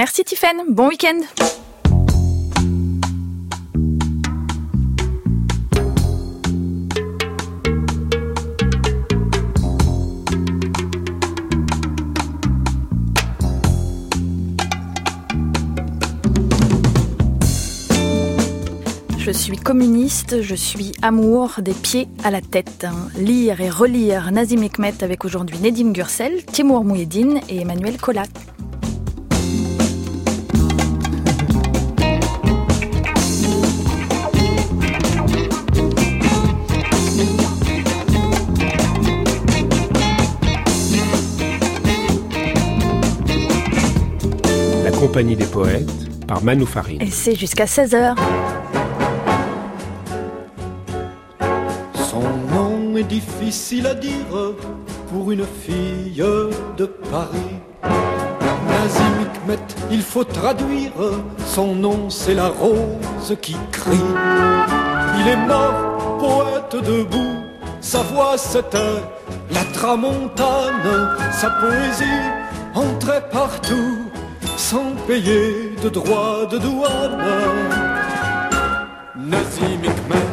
Merci Tiffaine, bon week-end. Je suis communiste, je suis amour des pieds à la tête. Lire et relire Nazim Hikmet avec aujourd'hui Nedim Gürsel, Timur Mouhiedine et Emmanuel Collat. La compagnie des poètes par Manou Farine. Et c'est jusqu'à 16h. Difficile à dire pour une fille de Paris. Nazim Hikmet, il faut traduire, son nom c'est la rose qui crie. Il est mort, poète debout, sa voix c'était la tramontane, sa poésie entrait partout, sans payer de droits de douane. Nazim Hikmet,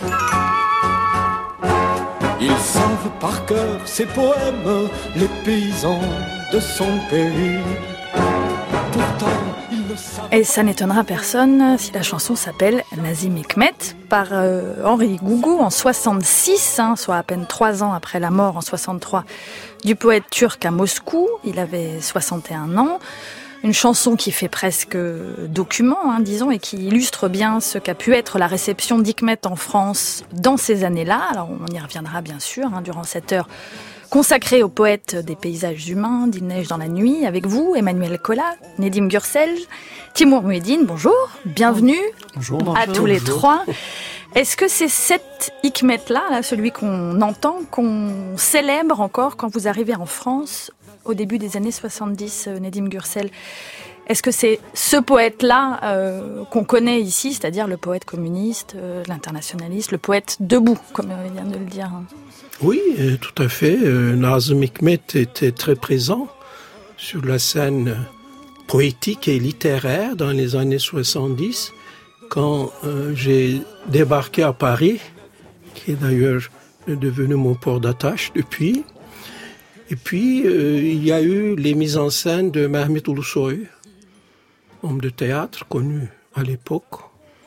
il savent par cœur ses poèmes, les paysans de son pays. Pourtant, il ne savent... Et ça n'étonnera personne si la chanson s'appelle Nazim Hikmet par Henri Gougou en 66, soit à peine 3 ans après la mort en 63 du poète turc à Moscou. Il avait 61 ans. Une chanson qui fait presque document, disons, et qui illustre bien ce qu'a pu être la réception d'Hikmet en France dans ces années-là. Alors on y reviendra bien sûr, durant cette heure consacrée au poète des paysages humains, d'Il neige dans la nuit, avec vous, Emmanuel Collat, Nedim Gürsel, Timur Mouhiedine, bonjour, bienvenue à tous les trois. Est-ce que c'est cet Hikmet-là, celui qu'on entend, qu'on célèbre encore quand vous arrivez en France au début des années 70, Nedim Gürsel? Est-ce que c'est ce poète-là qu'on connaît ici, c'est-à-dire le poète communiste, l'internationaliste, le poète debout, comme vient de le dire? Oui, tout à fait. Nazim Hikmet était très présent sur la scène poétique et littéraire dans les années 70, quand j'ai débarqué à Paris, qui est d'ailleurs devenu mon port d'attache depuis. Et puis, il y a eu les mises en scène de Mehmet Ulusoy, homme de théâtre connu à l'époque.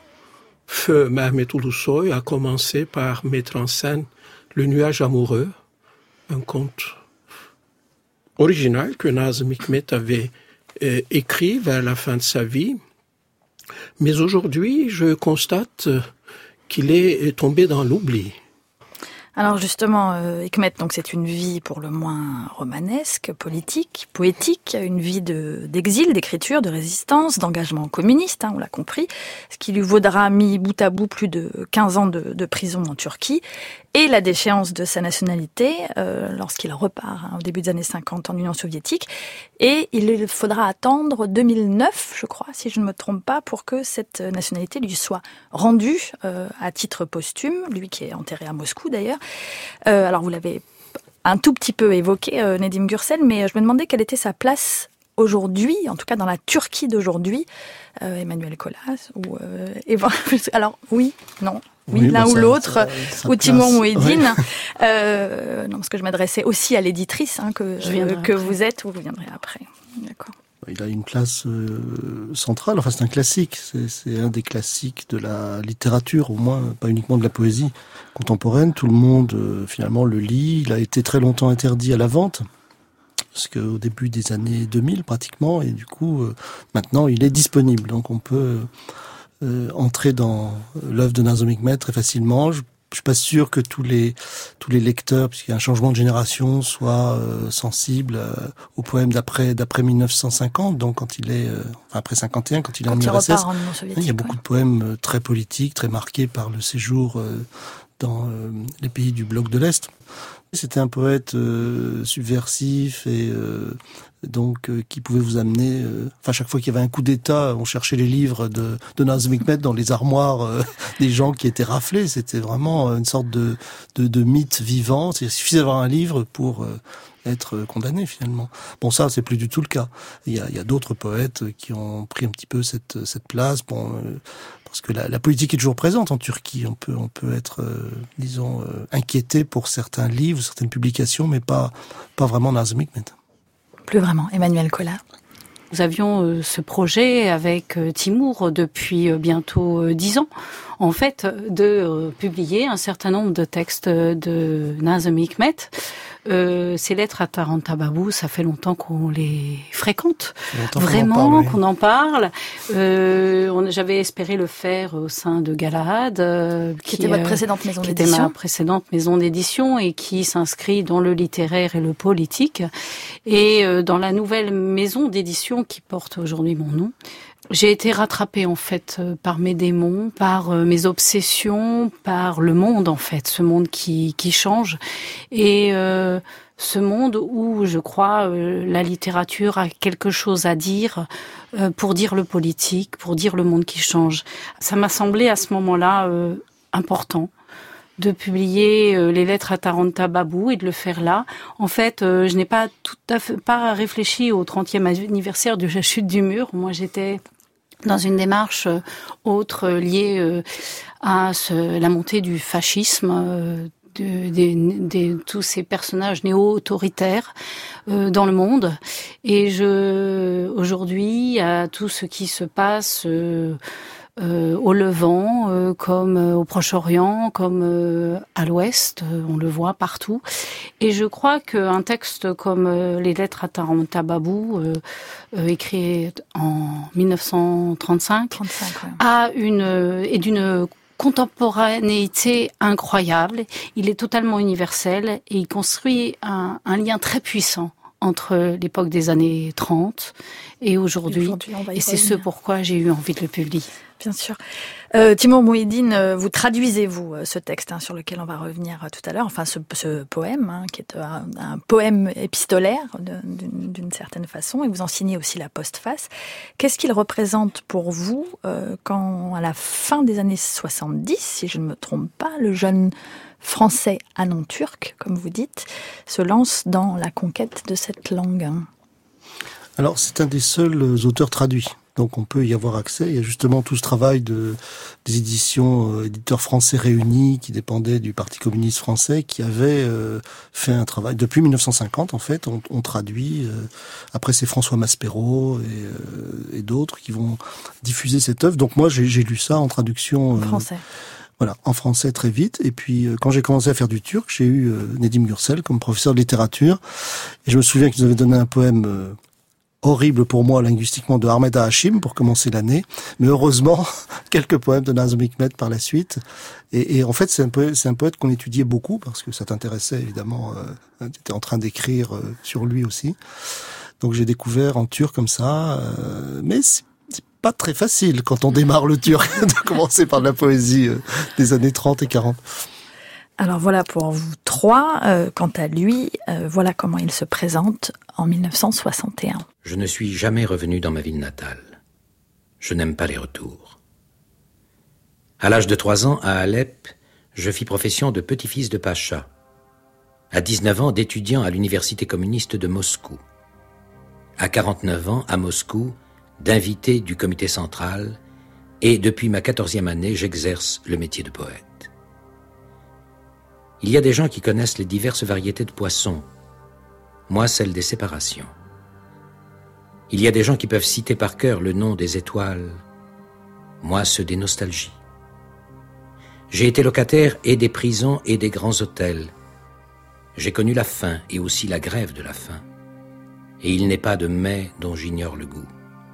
Feu Mehmet Ulusoy a commencé par mettre en scène Le nuage amoureux, un conte original que Nazim Hikmet avait écrit vers la fin de sa vie. Mais aujourd'hui, je constate qu'il est tombé dans l'oubli. Alors justement, Hikmet, donc c'est une vie pour le moins romanesque, politique, poétique, une vie d'exil, d'écriture, de résistance, d'engagement communiste, on l'a compris, ce qui lui vaudra mis bout à bout plus de 15 ans de prison en Turquie, et la déchéance de sa nationalité lorsqu'il repart au début des années 50 en Union soviétique. Et il faudra attendre 2009, je crois, si je ne me trompe pas, pour que cette nationalité lui soit rendue à titre posthume, lui qui est enterré à Moscou d'ailleurs. Alors vous l'avez un tout petit peu évoqué, Nedim Gürsel, mais je me demandais quelle était sa place aujourd'hui, en tout cas dans la Turquie d'aujourd'hui, Emmanuel Collat, ou alors oui, non. Oui, l'un ou l'autre, ou Timur Mouhiedine. Ouais. Non, parce que je m'adressais aussi à l'éditrice que vous êtes, ou vous viendrez après. D'accord. Il a une place centrale, enfin c'est un classique, c'est un des classiques de la littérature, au moins, pas uniquement de la poésie contemporaine. Tout le monde, finalement, le lit. Il a été très longtemps interdit à la vente, parce qu'au début des années 2000, pratiquement, et du coup, maintenant, il est disponible. Donc on peut entrer dans l'œuvre de Nazim Hikmet très facilement. Je suis pas sûr que tous les lecteurs, puisqu'il y a un changement de génération, soient sensibles aux poèmes d'après 1950. Donc quand il est après 51, quand il est en URSS, il y a beaucoup de poèmes très politiques, très marqués par le séjour dans les pays du bloc de l'Est. C'était un poète subversif et donc qui pouvait vous amener. Chaque fois qu'il y avait un coup d'État, on cherchait les livres de Nazim Hikmet dans les armoires des gens qui étaient raflés. C'était vraiment une sorte de mythe vivant. Il suffisait d'avoir un livre pour être condamné finalement. Bon, ça, c'est plus du tout le cas. Il y a d'autres poètes qui ont pris un petit peu cette place. Bon, parce que la politique est toujours présente en Turquie. On peut être, disons, inquiété pour certains livres, certaines publications, mais pas vraiment Nazım Hikmet. Plus vraiment. Emmanuel Colas. Nous avions ce projet avec Timur depuis bientôt 10 ans, en fait, de publier un certain nombre de textes de Nazım Hikmet. Ces lettres à Taranta Babou, ça fait longtemps qu'on les fréquente, vraiment, qu'on en parle. J'avais espéré le faire au sein de Galahad, qui était votre précédente maison d'édition. Qui était ma précédente maison d'édition et qui s'inscrit dans le littéraire et le politique. Et dans la nouvelle maison d'édition qui porte aujourd'hui mon nom, j'ai été rattrapée en fait par mes démons, par mes obsessions, par le monde en fait, ce monde qui change et ce monde où je crois la littérature a quelque chose à dire pour dire le politique, pour dire le monde qui change. Ça m'a semblé à ce moment-là important de publier les lettres à Taranta Babou et de le faire là. En fait, je n'ai pas réfléchi au 30e anniversaire de la chute du mur. Moi, j'étais dans une démarche autre liée à la montée du fascisme, tous ces personnages néo-autoritaires dans le monde. Et aujourd'hui, à tout ce qui se passe au Levant, comme au Proche-Orient, comme à l'Ouest, on le voit partout. Et je crois qu'un texte comme les lettres à Taranta Babou, écrit en 1935, est d'une contemporanéité incroyable. Il est totalement universel et il construit un lien très puissant entre l'époque des années 30 et aujourd'hui. Et c'est ce pourquoi j'ai eu envie de le publier. Bien sûr. Timur Mouhidine, vous traduisez, ce texte sur lequel on va revenir tout à l'heure, enfin ce poème, qui est un poème épistolaire d'une certaine façon, et vous en signez aussi la postface. Qu'est-ce qu'il représente pour vous quand, à la fin des années 70, si je ne me trompe pas, le jeune français à nom turc, comme vous dites, se lance dans la conquête de cette langue? Alors, c'est un des seuls auteurs traduits. Donc on peut y avoir accès. Il y a justement tout ce travail des éditeurs français réunis qui dépendaient du Parti communiste français, qui avaient fait un travail. Depuis 1950, en fait, on traduit. Après, c'est François Maspero et d'autres qui vont diffuser cette œuvre. Donc moi, j'ai lu ça en traduction. En français. Voilà, en français très vite. Et puis, quand j'ai commencé à faire du turc, j'ai eu Nedim Gürsel comme professeur de littérature. Et je me souviens qu'ils avaient donné un poème horrible pour moi linguistiquement de Ahmed Hachim pour commencer l'année, mais heureusement quelques poèmes de Nazım Hikmet par la suite. Et en fait, c'est un poète qu'on étudiait beaucoup parce que ça t'intéressait évidemment. Tu étais en train d'écrire sur lui aussi. Donc j'ai découvert en turc comme ça, mais c'est pas très facile quand on démarre le turc de commencer par de la poésie des années 30 et 40. Alors voilà pour vous trois. Quant à lui, voilà comment il se présente en 1961. Je ne suis jamais revenu dans ma ville natale. Je n'aime pas les retours. À l'âge de 3 ans, à Alep, je fis profession de petit-fils de Pacha. À 19 ans, d'étudiant à l'université communiste de Moscou. À 49 ans, à Moscou, d'invité du comité central. Et depuis ma 14e année, j'exerce le métier de poète. Il y a des gens qui connaissent les diverses variétés de poissons. Moi, celle des séparations. Il y a des gens qui peuvent citer par cœur le nom des étoiles. Moi, ceux des nostalgies. J'ai été locataire et des prisons et des grands hôtels. J'ai connu la faim et aussi la grève de la faim. Et il n'est pas de mets dont j'ignore le goût.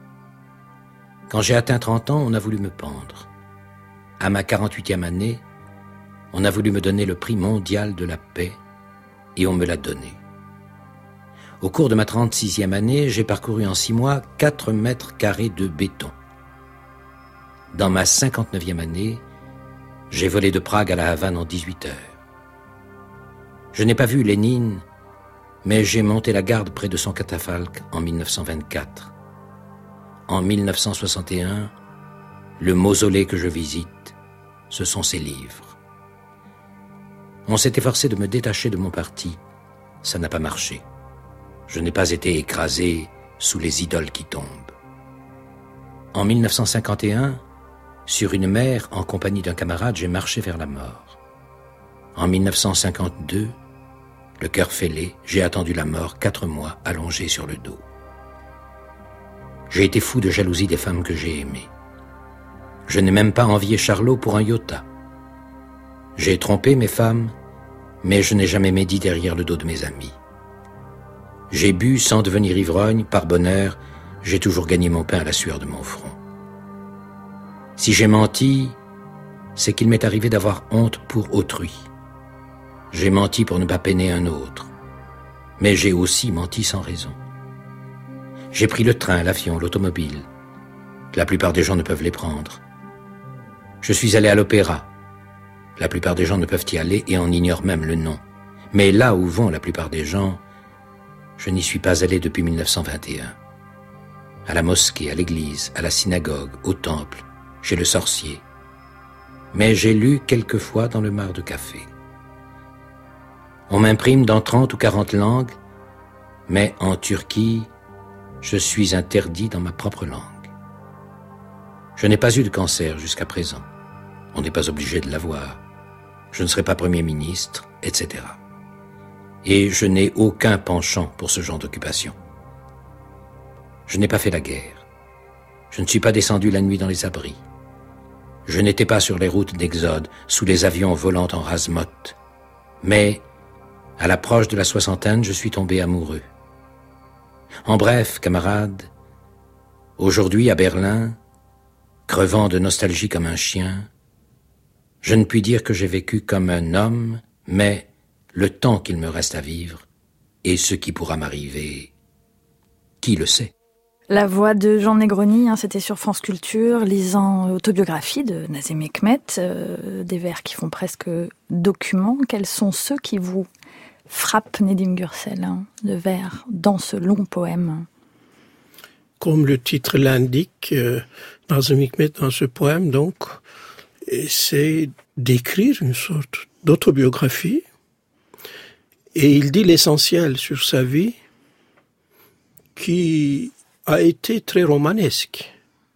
Quand j'ai atteint 30 ans, on a voulu me pendre. À ma 48e année, on a voulu me donner le prix mondial de la paix et on me l'a donné. Au cours de ma 36e année, j'ai parcouru en 6 mois 4 mètres carrés de béton. Dans ma 59e année, j'ai volé de Prague à la Havane en 18 heures. Je n'ai pas vu Lénine, mais j'ai monté la garde près de son catafalque en 1924. En 1961, le mausolée que je visite, ce sont ses livres. On s'est efforcé de me détacher de mon parti. Ça n'a pas marché. Je n'ai pas été écrasé sous les idoles qui tombent. En 1951, sur une mer, en compagnie d'un camarade, j'ai marché vers la mort. En 1952, le cœur fêlé, j'ai attendu la mort 4 mois allongé sur le dos. J'ai été fou de jalousie des femmes que j'ai aimées. Je n'ai même pas envié Charlot pour un iota. J'ai trompé mes femmes, mais je n'ai jamais médit derrière le dos de mes amis. J'ai bu sans devenir ivrogne, par bonheur, j'ai toujours gagné mon pain à la sueur de mon front. Si j'ai menti, c'est qu'il m'est arrivé d'avoir honte pour autrui. J'ai menti pour ne pas peiner un autre, mais j'ai aussi menti sans raison. J'ai pris le train, l'avion, l'automobile. La plupart des gens ne peuvent les prendre. Je suis allé à l'opéra. La plupart des gens ne peuvent y aller et en ignorent même le nom. Mais là où vont la plupart des gens, je n'y suis pas allé depuis 1921. À la mosquée, à l'église, à la synagogue, au temple, chez le sorcier. Mais j'ai lu quelquefois dans le mar de café. On m'imprime dans 30 ou 40 langues, mais en Turquie, je suis interdit dans ma propre langue. Je n'ai pas eu de cancer jusqu'à présent. On n'est pas obligé de l'avoir. Je ne serai pas Premier ministre, etc. Et je n'ai aucun penchant pour ce genre d'occupation. Je n'ai pas fait la guerre. Je ne suis pas descendu la nuit dans les abris. Je n'étais pas sur les routes d'Exode, sous les avions volant en rase-motte. Mais, à l'approche de la soixantaine, je suis tombé amoureux. En bref, camarades, aujourd'hui à Berlin, crevant de nostalgie comme un chien, je ne puis dire que j'ai vécu comme un homme, mais le temps qu'il me reste à vivre et ce qui pourra m'arriver, qui le sait? La voix de Jean Negroni, c'était sur France Culture, lisant Autobiographie de Nazim Hikmet, des vers qui font presque document. Quels sont ceux qui vous frappent, Nedim Gürsel, de vers dans ce long poème? Comme le titre l'indique, Nazim Hikmet dans ce poème, donc, c'est d'écrire une sorte d'autobiographie, et il dit l'essentiel sur sa vie, qui a été très romanesque.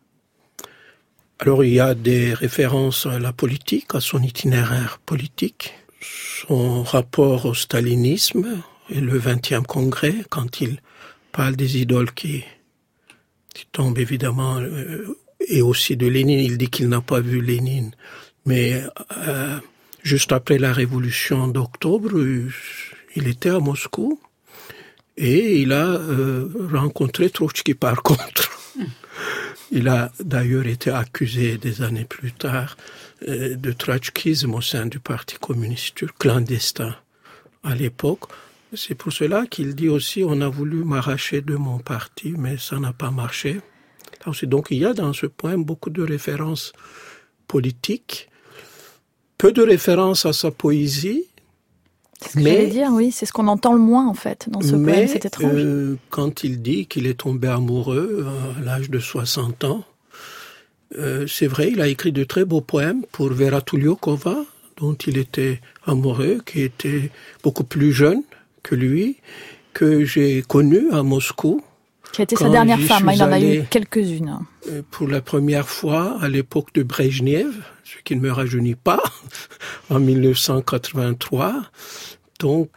Alors il y a des références à la politique, à son itinéraire politique, son rapport au stalinisme et le 20e congrès, quand il parle des idoles qui tombent évidemment, et aussi de Lénine. Il dit qu'il n'a pas vu Lénine, mais juste après la révolution d'octobre, il était à Moscou. Et il a rencontré Trotsky par contre. Il a d'ailleurs été accusé des années plus tard de trotskisme au sein du Parti communiste turc, clandestin à l'époque. C'est pour cela qu'il dit aussi, on a voulu m'arracher de mon parti, mais ça n'a pas marché. Donc il y a dans ce poème beaucoup de références politiques, peu de références à sa poésie. C'est ce que j'allais dire, oui, c'est ce qu'on entend le moins en fait dans ce poème, c'est étrange. Quand il dit qu'il est tombé amoureux à l'âge de 60 ans, c'est vrai, il a écrit de très beaux poèmes pour Vera Tuliokova, dont il était amoureux, qui était beaucoup plus jeune que lui, que j'ai connu à Moscou. Qui a été sa dernière femme, il en a eu quelques-unes. Pour la première fois à l'époque de Brejnev, ce qui ne me rajeunit pas, en 1983. Donc,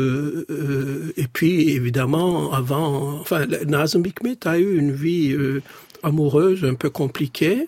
et puis évidemment, Nazim Hikmet a eu une vie amoureuse un peu compliquée.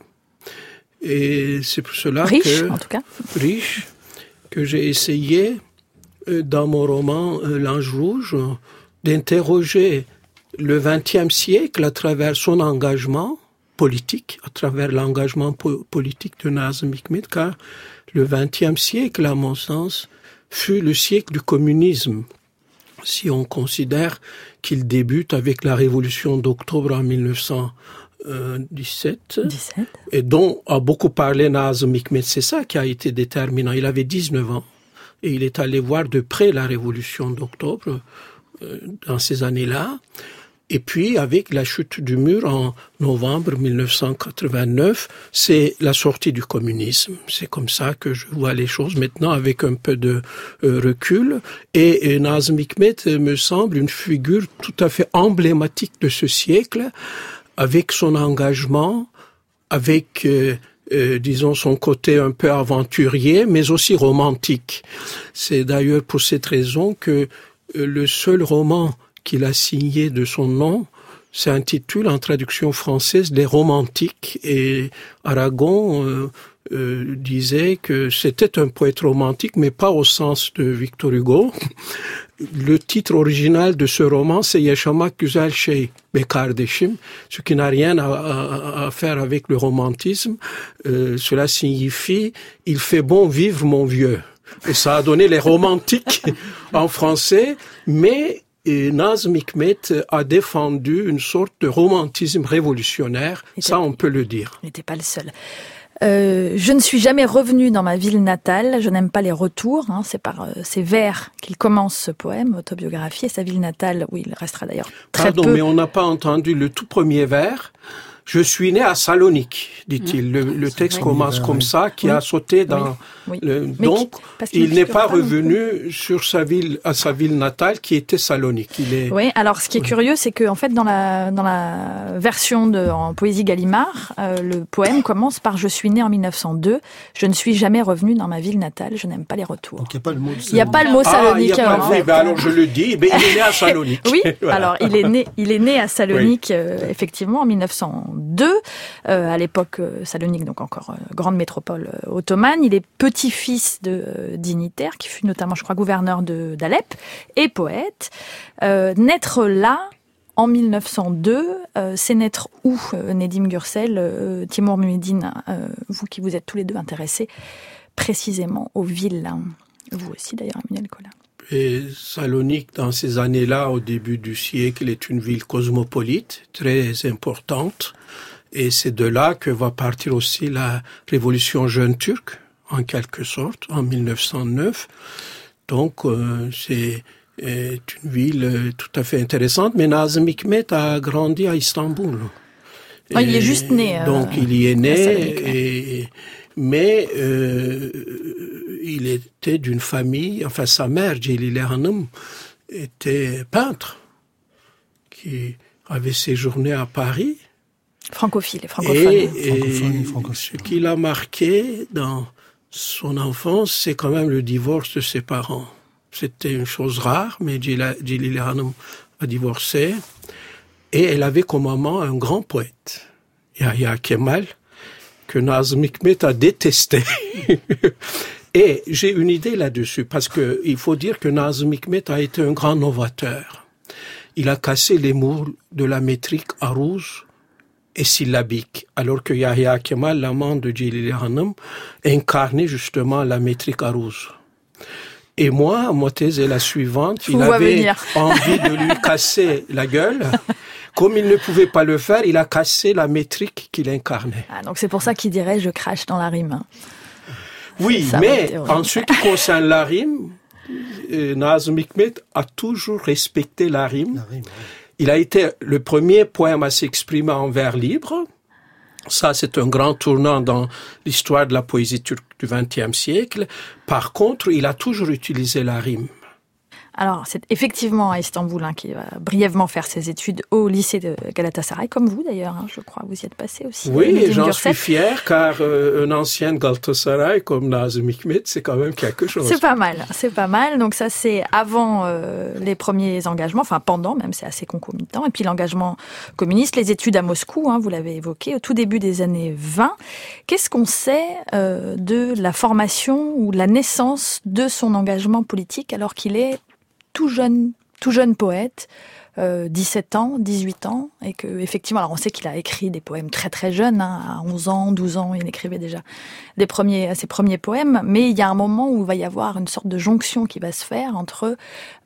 Et c'est pour cela riche, que j'ai essayé, dans mon roman L'Ange Rouge, d'interroger le XXe siècle à travers son engagement politique, à travers l'engagement politique de Nazim Hikmet, car le XXe siècle, à mon sens, fut le siècle du communisme, si on considère qu'il débute avec la révolution d'octobre en 1917, et dont a beaucoup parlé Nazim Hikmet. C'est ça qui a été déterminant. Il avait 19 ans, et il est allé voir de près la révolution d'octobre dans ces années-là. Et puis, avec la chute du mur en novembre 1989, c'est la sortie du communisme. C'est comme ça que je vois les choses maintenant, avec un peu de recul. Et Nazım Hikmet me semble une figure tout à fait emblématique de ce siècle, avec son engagement, avec disons son côté un peu aventurier, mais aussi romantique. C'est d'ailleurs pour cette raison que le seul roman qu'il a signé de son nom s'intitule en traduction française Les Romantiques, et Aragon disait que c'était un poète romantique, mais pas au sens de Victor Hugo. Le titre original de ce roman, c'est Yaşamak güzel şey be kardeşim, ce qui n'a rien à faire avec le romantisme. Cela signifie il fait bon vivre mon vieux. Et ça a donné Les Romantiques en français, mais Nazım Hikmet a défendu une sorte de romantisme révolutionnaire, ça on peut le dire. Il n'était pas le seul. Je ne suis jamais revenu dans ma ville natale, je n'aime pas les retours, c'est par ces vers qu'il commence ce poème, autobiographie, et sa ville natale, où il restera d'ailleurs très peu. Pardon, mais on n'a pas entendu le tout premier vers. Je suis né à Salonique, dit-il. Le texte commence comme ça, qui a sauté dans donc, il n'est pas revenu sur à sa ville natale, qui était Salonique. Oui, alors ce qui est curieux, c'est que, en fait, dans la version en poésie Gallimard, le poème commence par je suis né en 1902, je ne suis jamais revenu dans ma ville natale, je n'aime pas les retours. Donc il n'y a pas le mot Salonique. Il n'y a pas le mot Salonique. Alors je le dis, il est né à Salonique. Oui, voilà. Alors il est né à Salonique, effectivement, en 1902. À l'époque, Salonique, donc encore grande métropole ottomane. Il est petit-fils de dignitaire, qui fut notamment, je crois, gouverneur d'Alep, et poète. Naître là, en 1902, c'est naître où, Nedim Gürsel, Timur Muhiddin, vous qui vous êtes tous les deux intéressés précisément aux villes, vous aussi d'ailleurs, Emmanuel Colin. Et Salonique, dans ces années-là, au début du siècle, est une ville cosmopolite, très importante. Et c'est de là que va partir aussi la révolution jeune turque, en quelque sorte, en 1909. Donc, c'est une ville tout à fait intéressante. Mais Nazım Hikmet a grandi à Istanbul. Il est juste né. Donc, il y est né. Mais il était d'une famille, enfin sa mère, Celile Hanım, était peintre, qui avait séjourné à Paris. Francophile. Et ce qui l'a marqué dans son enfance, c'est quand même le divorce de ses parents. C'était une chose rare, mais Celile Hanım a divorcé. Et elle avait comme maman un grand poète, Yahya Kemal, que Nazım Hikmet a détesté. Et j'ai une idée là-dessus, parce que il faut dire que Nazım Hikmet a été un grand novateur. Il a cassé les moules de la métrique arouz et syllabique, alors que Yahya Kemal, l'amant de Celile Hanım, incarnait justement la métrique arouz. Et moi, ma thèse est la suivante, il avait envie de lui casser la gueule. Comme il ne pouvait pas le faire, il a cassé la métrique qu'il incarnait. Donc c'est pour ça qu'il dirait « je crache dans la rime ». Oui, mais en ce qui concerne la rime, Nazım Hikmet a toujours respecté la rime. Il a été le premier poème à s'exprimer en vers libre. Ça, c'est un grand tournant dans l'histoire de la poésie turque du XXe siècle. Par contre, il a toujours utilisé la rime. Alors, c'est effectivement à Istanbul qui va brièvement faire ses études au lycée de Galatasaray, comme vous d'ailleurs, je crois, vous y êtes passé aussi. Oui, et j'en suis fier, car un ancien Galatasaray comme Nazım Hikmet, c'est quand même quelque chose. C'est pas mal. Donc ça, c'est avant les premiers engagements, enfin pendant même, c'est assez concomitant. Et puis l'engagement communiste, les études à Moscou, vous l'avez évoqué, au tout début des années 20. Qu'est-ce qu'on sait de la formation ou de la naissance de son engagement politique alors qu'il est tout jeune poète, 17 ans, 18 ans, et que effectivement, alors on sait qu'il a écrit des poèmes très très jeunes, à 11 ans, 12 ans, il écrivait déjà ses premiers poèmes, mais il y a un moment où il va y avoir une sorte de jonction qui va se faire entre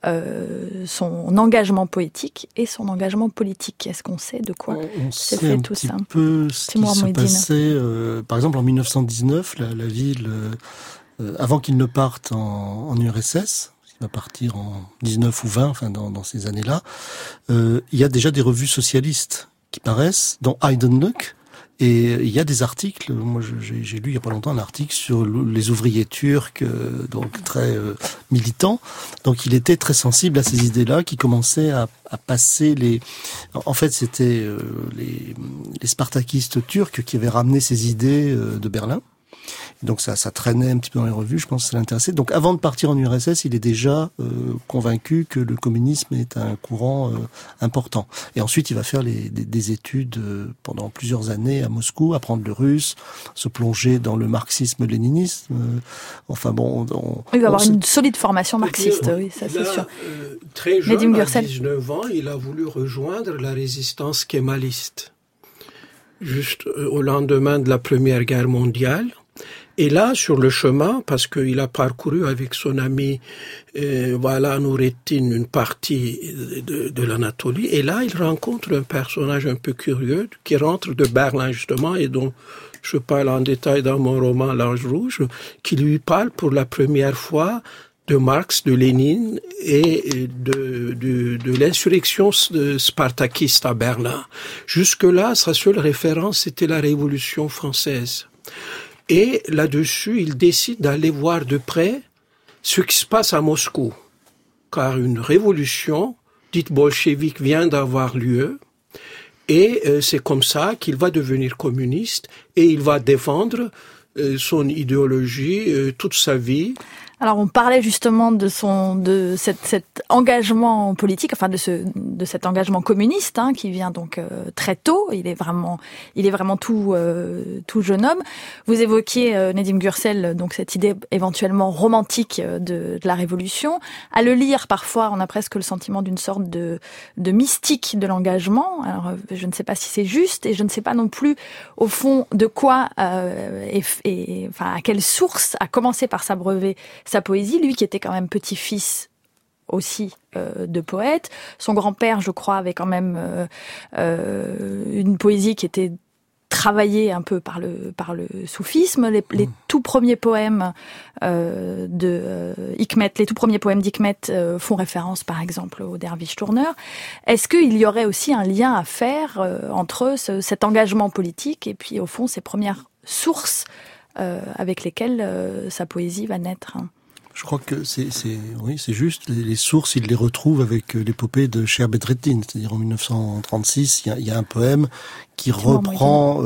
son engagement poétique et son engagement politique. Est-ce qu'on sait de quoi c'est fait tout ça ? On sait un petit peu ce qui se passait, par exemple en 1919, la ville, avant qu'il ne parte en URSS, va partir en 19 ou 20, enfin dans ces années-là, il y a déjà des revues socialistes qui paraissent, dont Heidenloch. Et il y a des articles, moi j'ai lu il y a pas longtemps un article sur les ouvriers turcs, donc très militants. Donc il était très sensible à ces idées-là qui commençaient à passer En fait c'était les spartakistes turcs qui avaient ramené ces idées de Berlin. Donc ça traînait un petit peu dans les revues, je pense que ça l'intéressait. Donc avant de partir en URSS, il est déjà convaincu que le communisme est un courant important. Et ensuite, il va faire des études pendant plusieurs années à Moscou, apprendre le russe, se plonger dans le marxisme-léninisme. Il va avoir une solide formation marxiste, oui, ça c'est sûr. Très jeune, à 19 ans, il a voulu rejoindre la résistance kémaliste. Juste au lendemain de la Première Guerre mondiale. Et là, sur le chemin, parce qu'il a parcouru avec son ami Noureddin une partie de l'Anatolie, et là, il rencontre un personnage un peu curieux qui rentre de Berlin, justement, et dont je parle en détail dans mon roman L'Ange Rouge, qui lui parle pour la première fois de Marx, de Lénine et de l'insurrection spartakiste à Berlin. Jusque-là, sa seule référence, c'était la Révolution française. Et là-dessus, il décide d'aller voir de près ce qui se passe à Moscou. Car une révolution, dite bolchevique, vient d'avoir lieu. Et c'est comme ça qu'il va devenir communiste et il va défendre son idéologie toute sa vie. Alors on parlait justement de cet engagement politique, enfin de cet engagement communiste qui vient donc très tôt. Il est vraiment tout jeune homme. Vous évoquiez Nedim Gürsel, donc cette idée éventuellement romantique de la révolution. À le lire, parfois, on a presque le sentiment d'une sorte de mystique de l'engagement. Alors je ne sais pas si c'est juste et je ne sais pas non plus au fond de quoi enfin à quelle source a commencé par s'abreuver sa poésie, lui qui était quand même petit-fils aussi de poète. Son grand-père, je crois, avait quand même une poésie qui était travaillée un peu par le soufisme. Les tout premiers poèmes d'Hikmet, les tout premiers poèmes d'Hikmet font référence, par exemple, au Derviche tourneur. Est-ce qu'il y aurait aussi un lien à faire entre cet engagement politique et puis, au fond, ces premières sources avec lesquelles sa poésie va naître? Je crois que c'est juste. Les sources, il les retrouve avec l'épopée de Cher Bedreddin, c'est-à-dire en 1936, il y a un poème qui reprend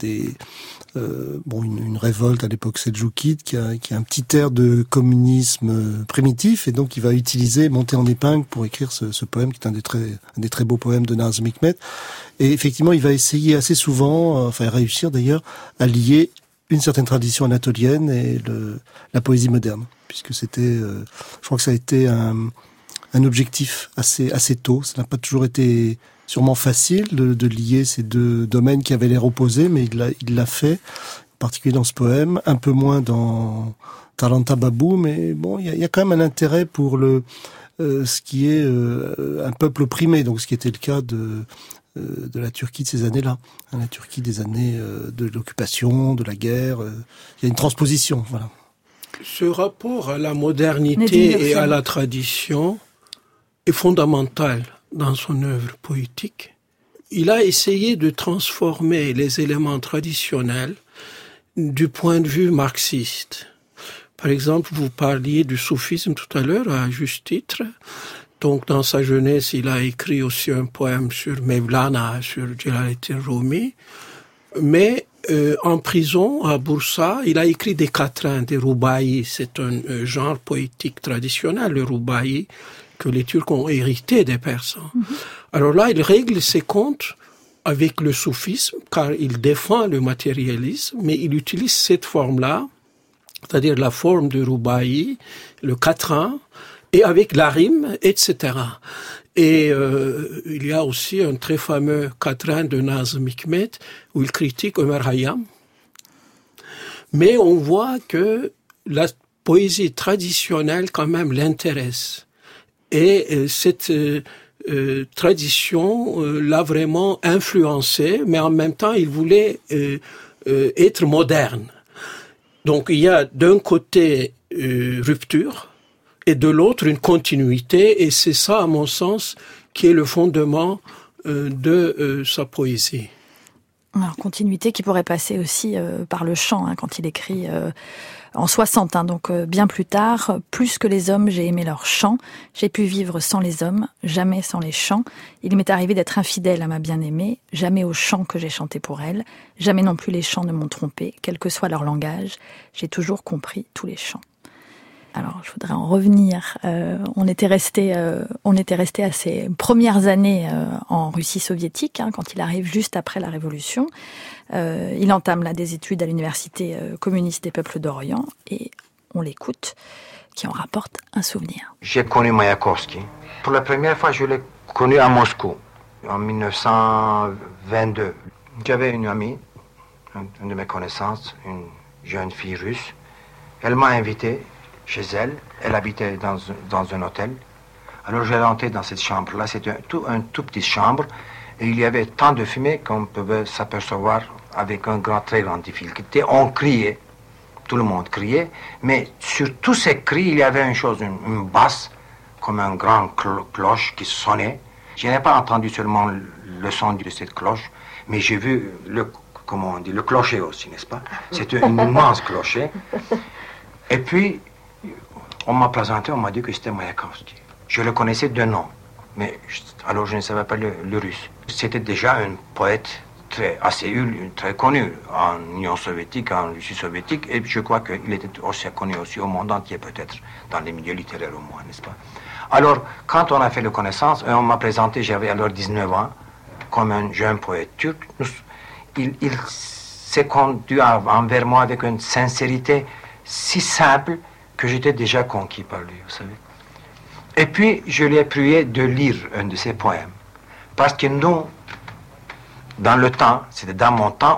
une révolte à l'époque seldjoukide qui a un petit air de communisme primitif, et donc il va monter en épingle pour écrire ce poème qui est un des très beaux poèmes de Nazım Hikmet. Et effectivement, il va essayer assez souvent, réussir d'ailleurs, à lier une certaine tradition anatolienne et la poésie moderne, puisque c'était, je crois que ça a été un objectif assez tôt. Ça n'a pas toujours été sûrement facile de lier ces deux domaines qui avaient l'air opposés, mais il l'a fait, en particulier dans ce poème, un peu moins dans Talanta Babou, mais bon, il y a quand même un intérêt pour ce qui est un peuple opprimé, donc ce qui était le cas de la Turquie de ces années-là, la Turquie des années de l'occupation, de la guerre. Il y a une transposition, voilà. Ce rapport à la modernité et à la tradition est fondamental dans son œuvre poétique. Il a essayé de transformer les éléments traditionnels du point de vue marxiste. Par exemple, vous parliez du soufisme tout à l'heure, à juste titre. Donc, dans sa jeunesse, il a écrit aussi un poème sur Mevlana, sur Jalaluddin Rumi. Mais en prison, à Bursa, il a écrit des quatrains, des roubaïs. C'est un genre poétique traditionnel, le roubaï, que les Turcs ont hérité des Persans. Alors là, il règle ses comptes avec le soufisme, car il défend le matérialisme, mais il utilise cette forme-là, c'est-à-dire la forme de roubaï, le quatrain, et avec la rime, etc. Et il y a aussi un très fameux quatrain de Nazım Hikmet où il critique Ömer Hayyam. Mais on voit que la poésie traditionnelle quand même l'intéresse. Et cette tradition l'a vraiment influencé, mais en même temps il voulait être moderne. Donc il y a d'un côté rupture, et de l'autre une continuité, et c'est ça, à mon sens, qui est le fondement de sa poésie. Alors, continuité qui pourrait passer aussi par le chant, quand il écrit en 60, donc bien plus tard. Plus que les hommes, j'ai aimé leur chant. J'ai pu vivre sans les hommes, jamais sans les chants. Il m'est arrivé d'être infidèle à ma bien-aimée, jamais aux chants que j'ai chantés pour elle. Jamais non plus les chants ne m'ont trompé, quel que soit leur langage. J'ai toujours compris tous les chants. Alors, je voudrais en revenir. On était resté à ses premières années en Russie soviétique, quand il arrive juste après la Révolution. Il entame là des études à l'université communiste des peuples d'Orient et on l'écoute, qui en rapporte un souvenir. J'ai connu Mayakovsky. Pour la première fois, je l'ai connu à Moscou, en 1922. J'avais une amie, une de mes connaissances, une jeune fille russe. Elle m'a invité chez elle. Elle habitait dans un hôtel. Alors j'ai rentré dans cette chambre-là. C'était un tout petite chambre. Et il y avait tant de fumée qu'on pouvait s'apercevoir avec très grand difficulté. On criait. Tout le monde criait. Mais sur tous ces cris, il y avait une basse, comme un grand cloche qui sonnait. Je n'ai pas entendu seulement le son de cette cloche, mais j'ai vu le clocher aussi, n'est-ce pas? C'était un immense clocher. Et puis, on m'a présenté, on m'a dit que c'était Mayakovsky. Je le connaissais de nom, mais alors je ne savais pas le russe. C'était déjà un poète très connu en Union soviétique, en Russie soviétique, et je crois qu'il était aussi connu aussi au monde entier, peut-être, dans les milieux littéraires au moins, n'est-ce pas? Alors, quand on a fait la connaissance, on m'a présenté, j'avais alors 19 ans, comme un jeune poète turc. Il s'est conduit envers moi avec une sincérité si simple que j'étais déjà conquis par lui, vous savez. Et puis, je lui ai prié de lire un de ses poèmes. Parce que nous, dans le temps, c'était dans mon temps,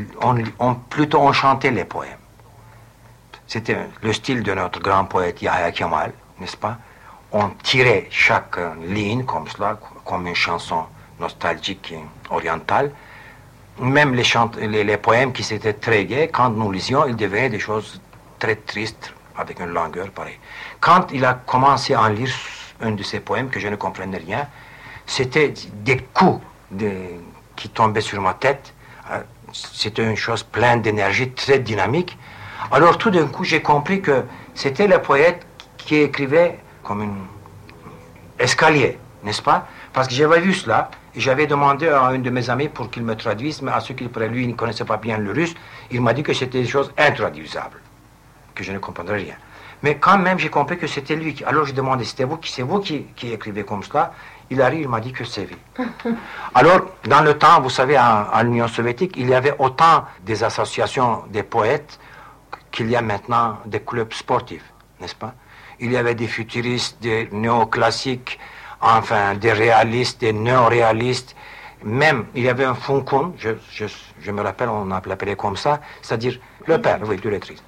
on chantait les poèmes. C'était le style de notre grand poète Yahya Kemal, n'est-ce pas? On tirait chaque ligne comme cela, comme une chanson nostalgique et orientale. Même les poèmes qui étaient très gais, quand nous lisions, ils devenaient des choses très tristes, avec une longueur pareille. Quand il a commencé à en lire un de ses poèmes, que je ne comprenais rien, c'était des coups qui tombaient sur ma tête. C'était une chose pleine d'énergie, très dynamique. Alors tout d'un coup, j'ai compris que c'était le poète qui écrivait comme un escalier, n'est-ce pas? Parce que j'avais vu cela, et j'avais demandé à un de mes amis pour qu'il me traduise, mais à ce qu'il lui, il ne connaissait pas bien le russe, il m'a dit que c'était des choses intraduisables, que je ne comprendrais rien. Mais quand même, j'ai compris que c'était lui. Alors j'ai demandé, c'est vous qui écrivez comme cela? Il arrive, il m'a dit que c'est lui. Alors, dans le temps, vous savez, en Union soviétique, il y avait autant des associations des poètes qu'il y a maintenant des clubs sportifs, n'est-ce pas? Il y avait des futuristes, des néoclassiques, enfin des réalistes, des néo-réalistes. Même, il y avait un Funkun, je me rappelle, on l'appelait comme ça, c'est-à-dire le père, oui, du lettriste.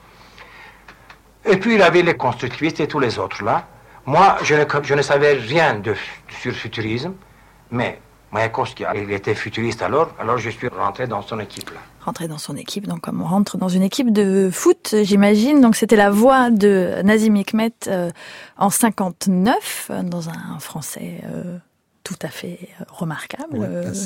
Et puis il y avait les constructivistes et tous les autres là. Moi, je ne savais rien sur futurisme, mais Mayakovsky, il était futuriste alors je suis rentré dans son équipe là. Rentré dans son équipe, donc comme on rentre dans une équipe de foot, j'imagine. Donc c'était la voix de Nazim Hikmet en 59, dans un français tout à fait remarquable,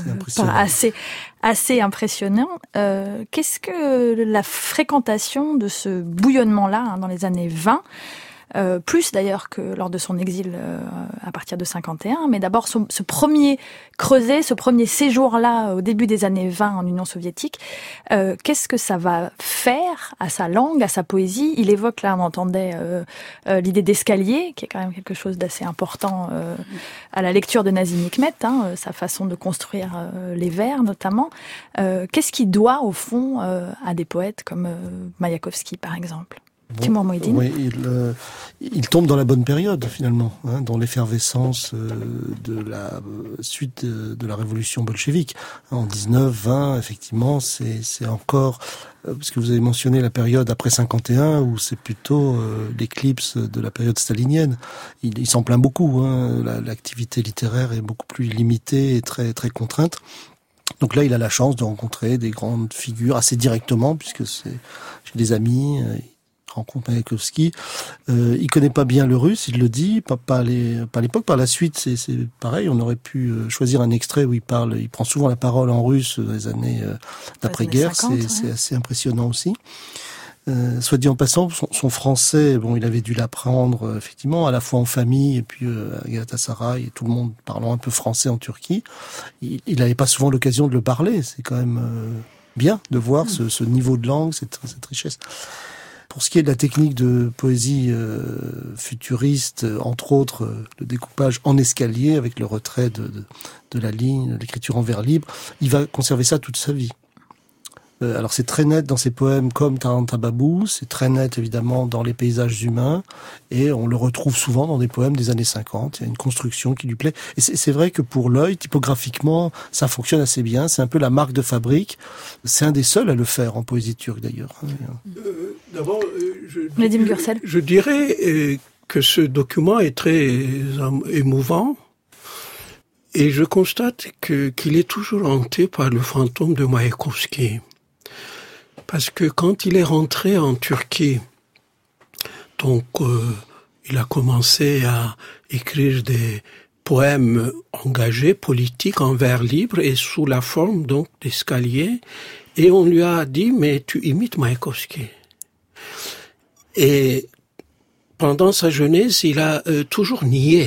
assez impressionnant. Qu'est-ce que la fréquentation de ce bouillonnement-là dans les années 20, plus d'ailleurs que lors de son exil à partir de 51, mais d'abord ce premier creuset, ce premier séjour-là au début des années 20 en Union soviétique, qu'est-ce que ça va faire à sa langue, à sa poésie? Il évoque, là on entendait l'idée d'escalier, qui est quand même quelque chose d'assez important à la lecture de Nazim Hikmet, sa façon de construire les vers notamment. Qu'est-ce qu'il doit au fond à des poètes comme Mayakovsky par exemple? Timur Moïdine. Oui, il tombe dans la bonne période finalement, dans l'effervescence de la suite de la révolution bolchevique. En 19-20, effectivement, c'est encore, parce que vous avez mentionné la période après 51, où c'est plutôt l'éclipse de la période stalinienne. Il s'en plaint beaucoup, l'activité littéraire est beaucoup plus limitée et très, très contrainte. Donc là, il a la chance de rencontrer des grandes figures assez directement, puisque j'ai des amis, rencontre Maïakovski. Il connaît pas bien le russe, il le dit, pas à l'époque. Par la suite, c'est pareil. On aurait pu choisir un extrait où il prend souvent la parole en russe dans les années d'après-guerre. C'est assez impressionnant aussi. Soit dit en passant, son français, bon, il avait dû l'apprendre effectivement à la fois en famille et puis à Galatasaray, et tout le monde parlant un peu français en Turquie. Il n'avait pas souvent l'occasion de le parler. C'est quand même bien de voir ce niveau de langue, cette richesse. Pour ce qui est de la technique de poésie futuriste, entre autres le découpage en escalier avec le retrait de la ligne, l'écriture en vers libre, il va conserver ça toute sa vie. Alors c'est très net dans ses poèmes comme Taranta Babou, c'est très net évidemment dans les paysages humains, et on le retrouve souvent dans des poèmes des années 50, il y a une construction qui lui plaît. Et c'est vrai que pour l'œil, typographiquement, ça fonctionne assez bien, c'est un peu la marque de fabrique, c'est un des seuls à le faire en poésie turque d'ailleurs. D'abord, je dirais que ce document est très émouvant, et je constate qu'il est toujours hanté par le fantôme de Maïakovski. Parce que quand il est rentré en Turquie, donc il a commencé à écrire des poèmes engagés, politiques, en vers libres et sous la forme donc d'escalier. Et on lui a dit, mais tu imites Maïakovski. Et pendant sa jeunesse, il a toujours nié,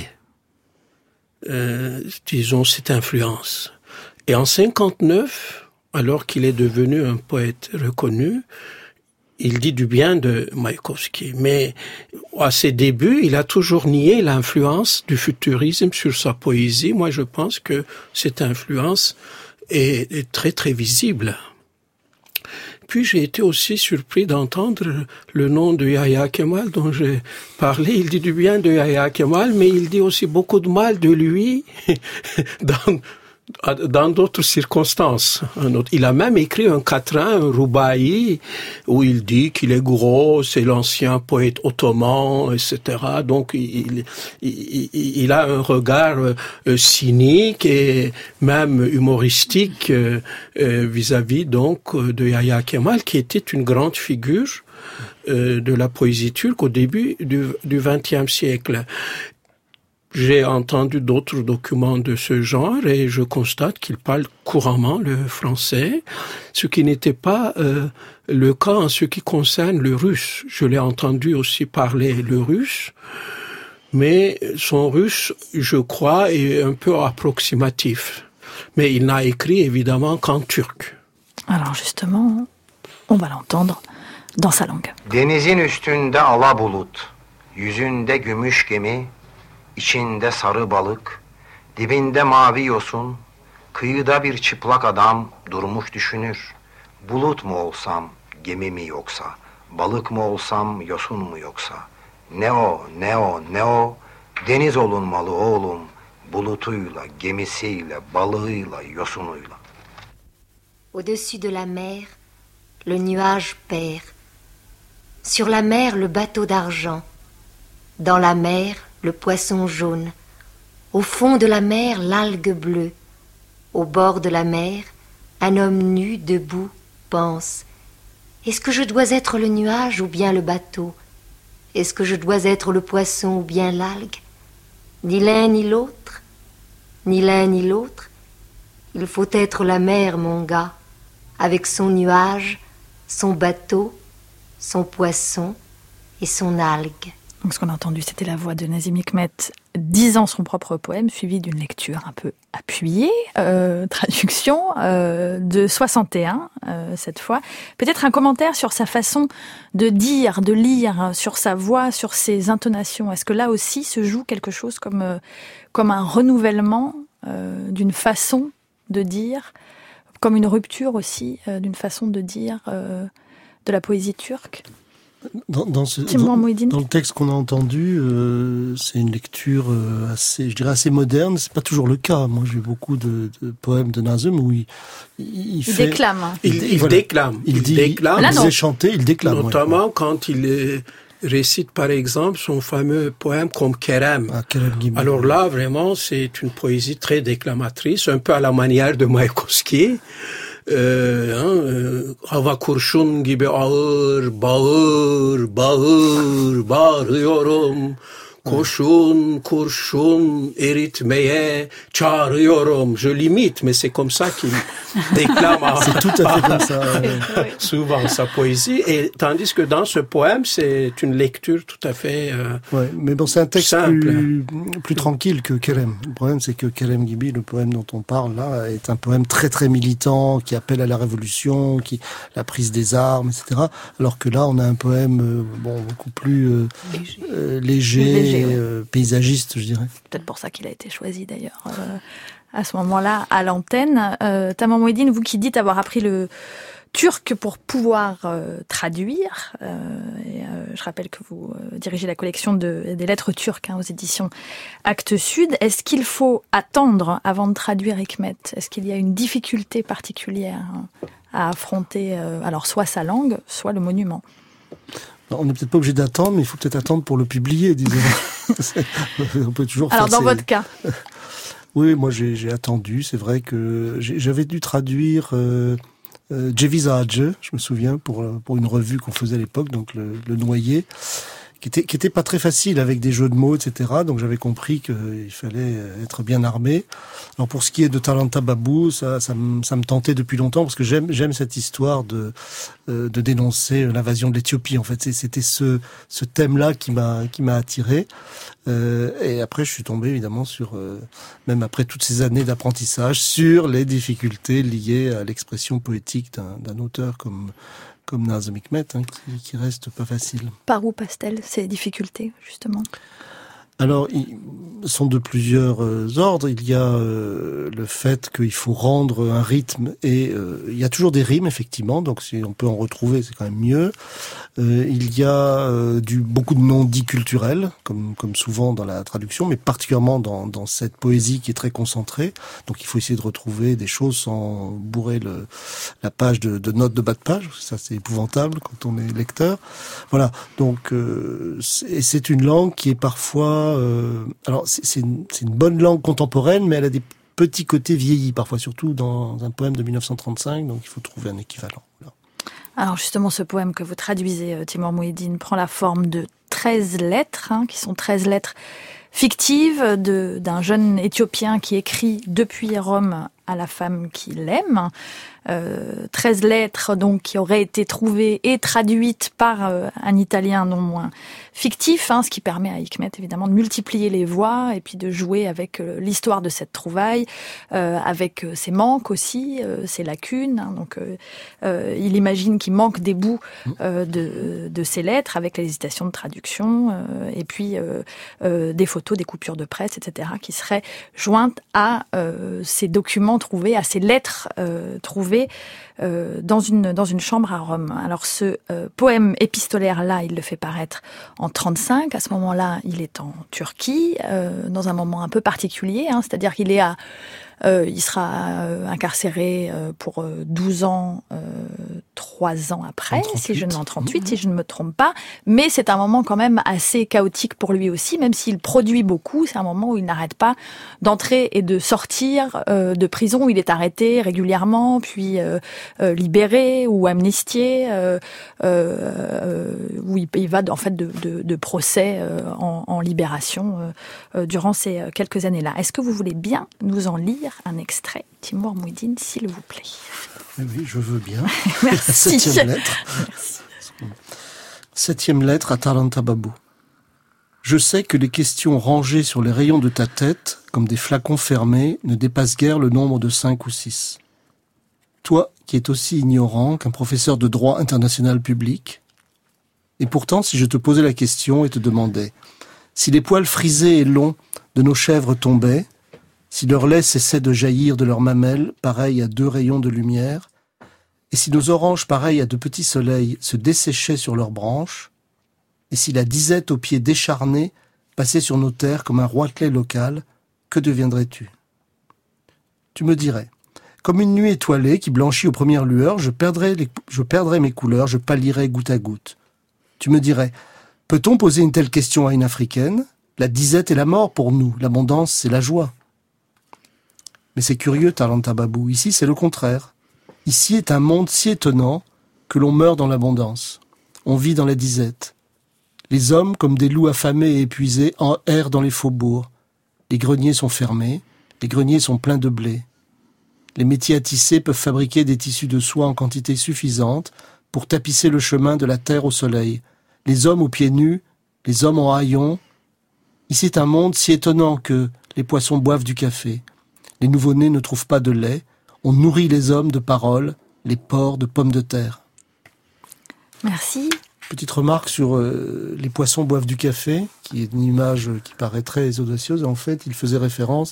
disons, cette influence. Et en 59, alors qu'il est devenu un poète reconnu, il dit du bien de Maïakovski. Mais à ses débuts, il a toujours nié l'influence du futurisme sur sa poésie. Moi, je pense que cette influence est très, très visible. Puis j'ai été aussi surpris d'entendre le nom de Yahya Kemal dont j'ai parlé. Il dit du bien de Yahya Kemal, mais il dit aussi beaucoup de mal de lui dans d'autres circonstances. Il a même écrit un quatrain, un roubaï, où il dit qu'il est gros, c'est l'ancien poète ottoman, etc. Donc il a un regard cynique et même humoristique vis-à-vis donc de Yahya Kemal, qui était une grande figure de la poésie turque au début du XXe siècle. J'ai entendu d'autres documents de ce genre et je constate qu'il parle couramment le français, ce qui n'était pas le cas en ce qui concerne le russe. Je l'ai entendu aussi parler le russe, mais son russe, je crois, est un peu approximatif. Mais il n'a écrit évidemment qu'en turc. Alors justement, on va l'entendre dans sa langue. Denizin üstünde ala bulut, yüzünde gümüş gemi, İçinde sarı balık, dibinde mavi yosun, kıyıda bir çıplak adam durmuş düşünür. Bulut mu olsam, gemi mi yoksa, balık mı olsam, yosun mu yoksa? Ne o, ne o, ne o, deniz olunmalı oğlum, bulutuyla, gemisiyle, balığıyla, yosunuyla. Au-dessus de la mer, le nuage perd. Sur la mer, le bateau d'argent. Dans la mer, le poisson jaune. Au fond de la mer, l'algue bleue. Au bord de la mer, un homme nu, debout, pense. Est-ce que je dois être le nuage ou bien le bateau? Est-ce que je dois être le poisson ou bien l'algue? Ni l'un ni l'autre. Ni l'un ni l'autre. Il faut être la mer, mon gars, avec son nuage, son bateau, son poisson et son algue. Donc ce qu'on a entendu, c'était la voix de Nazım Hikmet disant son propre poème, suivi d'une lecture un peu appuyée, traduction de 61 cette fois. Peut-être un commentaire sur sa façon de dire, de lire, sur sa voix, sur ses intonations. Est-ce que là aussi se joue quelque chose comme un renouvellement d'une façon de dire, comme une rupture aussi d'une façon de dire de la poésie turque? Dans le texte qu'on a entendu, c'est une lecture assez moderne. C'est pas toujours le cas. Moi, j'ai beaucoup de poèmes de Nazım où il déclame. Il déclame. Il disait chanter, il déclame. Notamment quand il récite, par exemple, son fameux poème comme Kerem. Alors là, vraiment, c'est une poésie très déclamatrice, un peu à la manière de Maïakovski. hava kurşun gibi ağır, bağırıyorum. Koşun, kurşun eritmeye çağırıyorum. Je l'imite, mais c'est comme ça qu'il déclame C'est tout à fait comme ça. souvent sa poésie. Et tandis que dans ce poème, c'est une lecture tout à fait ouais, mais bon, c'est un texte simple. plus tranquille que Kerem. Le problème, c'est que Kerem Gibi, le poème dont on parle là, est un poème très très militant, qui appelle à la révolution, la prise des armes, etc. Alors que là, on a un poème beaucoup plus léger. Paysagiste, je dirais. Peut-être pour ça qu'il a été choisi d'ailleurs à ce moment-là à l'antenne. Tamar Mouhidine, vous qui dites avoir appris le turc pour pouvoir traduire, je rappelle que vous dirigez la collection des lettres turques aux éditions Actes Sud. Est-ce qu'il faut attendre avant de traduire Hikmet ? Est-ce qu'il y a une difficulté particulière à affronter, alors soit sa langue, soit le monument ? On n'est peut-être pas obligé d'attendre, mais il faut peut-être attendre pour le publier, disons. On peut toujours alors, dans votre cas ? Oui, moi j'ai attendu. C'est vrai que j'avais dû traduire Ceviz Ağacı, je me souviens, pour une revue qu'on faisait à l'époque, donc le Noyer, qui était pas très facile avec des jeux de mots, etc. Donc j'avais compris qu'il fallait être bien armé. Alors pour ce qui est de Talanta Babou, ça me tentait depuis longtemps parce que j'aime cette histoire de dénoncer l'invasion de l'Éthiopie. En fait, c'était ce thème-là qui m'a attiré. Et après, je suis tombé évidemment sur, même après toutes ces années d'apprentissage, sur les difficultés liées à l'expression poétique d'un auteur comme Nazım Hikmet, qui reste pas facile. Par où passe-t-elle ces difficultés, justement ? Alors, ils sont de plusieurs ordres. Il y a le fait qu'il faut rendre un rythme et il y a toujours des rimes, effectivement, donc si on peut en retrouver, c'est quand même mieux. Il y a beaucoup de non-dits culturels, comme souvent dans la traduction, mais particulièrement dans cette poésie qui est très concentrée. Donc il faut essayer de retrouver des choses sans bourrer la page de notes de bas de page. Ça, c'est épouvantable quand on est lecteur. Voilà. Donc c'est une langue qui est parfois... alors c'est une bonne langue contemporaine, mais elle a des petits côtés vieillis, parfois, surtout dans un poème de 1935, donc il faut trouver un équivalent. Voilà. Alors justement, ce poème que vous traduisez, Timur Mouhidine, prend la forme de 13 lettres, qui sont 13 lettres fictives d'un jeune Éthiopien qui écrit depuis Rome à la femme qu'il aime. 13 lettres donc qui auraient été trouvées et traduites par un Italien non moins fictif, ce qui permet à Hikmet évidemment de multiplier les voix et puis de jouer avec l'histoire de cette trouvaille, avec ses manques aussi, ses lacunes. Donc il imagine qu'il manque des bouts de ces lettres avec l'hésitation de traduction et puis des photos, des coupures de presse, etc. qui seraient jointes à ces documents trouvés, à ces lettres trouvées dans une chambre à Rome. Alors ce poème épistolaire-là, il le fait paraître en 1935. À ce moment-là, il est en Turquie, dans un moment un peu particulier, c'est-à-dire qu'il est il sera incarcéré pour 12 ans, 3 ans après, 38. Si je ne m'en 38, si je ne me trompe pas. Mais c'est un moment quand même assez chaotique pour lui aussi, même s'il produit beaucoup. C'est un moment où il n'arrête pas d'entrer et de sortir de prison, où il est arrêté régulièrement, puis libéré ou amnistié, où il va en fait de procès en libération durant ces quelques années-là. Est-ce que vous voulez bien nous en lire un extrait, Timur Mouhidine, s'il vous plaît? Oui, je veux bien. Merci. 7e lettre. Merci. 7e lettre à Talanta Babou. Je sais que les questions rangées sur les rayons de ta tête, comme des flacons fermés, ne dépassent guère le nombre de 5 ou 6. Toi, qui es aussi ignorant qu'un professeur de droit international public. Et pourtant, si je te posais la question et te demandais si les poils frisés et longs de nos chèvres tombaient, si leur lait cessait de jaillir de leurs mamelles, pareil à 2 rayons de lumière, et si nos oranges, pareils à de petits soleils, se desséchaient sur leurs branches, et si la disette aux pieds décharnés passait sur nos terres comme un roitelet local, que deviendrais-tu? Tu me dirais, comme une nuit étoilée qui blanchit aux premières lueurs, je perdrais mes couleurs, je pâlirais goutte à goutte. Tu me dirais, peut-on poser une telle question à une Africaine? La disette est la mort pour nous, l'abondance c'est la joie. Mais c'est curieux, Talanta Babou, ici c'est le contraire. Ici est un monde si étonnant que l'on meurt dans l'abondance. On vit dans la disette. Les hommes, comme des loups affamés et épuisés, errent dans les faubourgs. Les greniers sont fermés, les greniers sont pleins de blé. Les métiers à tisser peuvent fabriquer des tissus de soie en quantité suffisante pour tapisser le chemin de la terre au soleil. Les hommes aux pieds nus, les hommes en haillons. Ici est un monde si étonnant que les poissons boivent du café. Les nouveau-nés ne trouvent pas de lait. On nourrit les hommes de paroles, les porcs de pommes de terre. Merci. Petite remarque sur les poissons boivent du café, qui est une image qui paraît très audacieuse. En fait, il faisait référence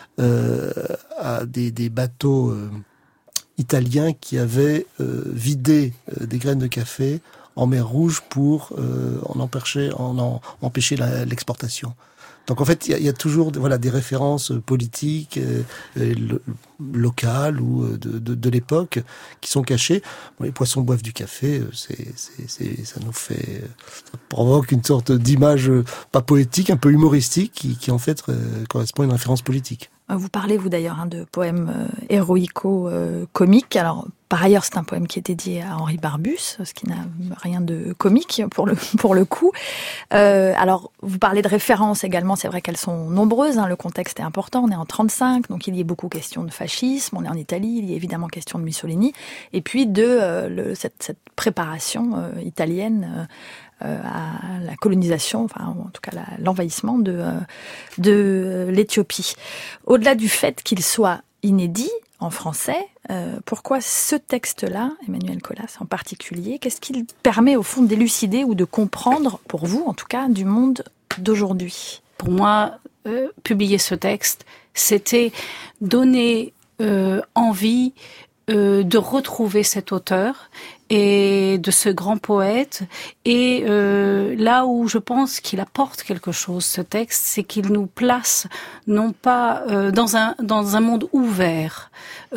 à des bateaux italiens qui avaient vidé des graines de café en mer Rouge pour en empêcher l'exportation. Donc en fait, il y a toujours des références politiques, locales ou de l'époque qui sont cachées. Bon, les poissons boivent du café, ça provoque une sorte d'image pas poétique, un peu humoristique, qui en fait correspond à une référence politique. Vous parlez, vous d'ailleurs, de poèmes héroïco-comiques. Alors, par ailleurs, c'est un poème qui est dédié à Henri Barbusse, ce qui n'a rien de comique pour le coup. Alors, vous parlez de références également, c'est vrai qu'elles sont nombreuses, le contexte est important, on est en 1935, donc il y a beaucoup question de fascisme, on est en Italie, il y a évidemment question de Mussolini, et puis de cette préparation italienne à la colonisation, enfin en tout cas l'envahissement de l'Éthiopie. Au-delà du fait qu'il soit inédit en français, pourquoi ce texte-là, Emmanuel Colas en particulier, qu'est-ce qu'il permet au fond d'élucider ou de comprendre, pour vous en tout cas, du monde d'aujourd'hui? Pour moi, publier ce texte, c'était donner envie de retrouver cet auteur et de ce grand poète. Et là où je pense qu'il apporte quelque chose, ce texte, c'est qu'il nous place non pas dans un monde ouvert.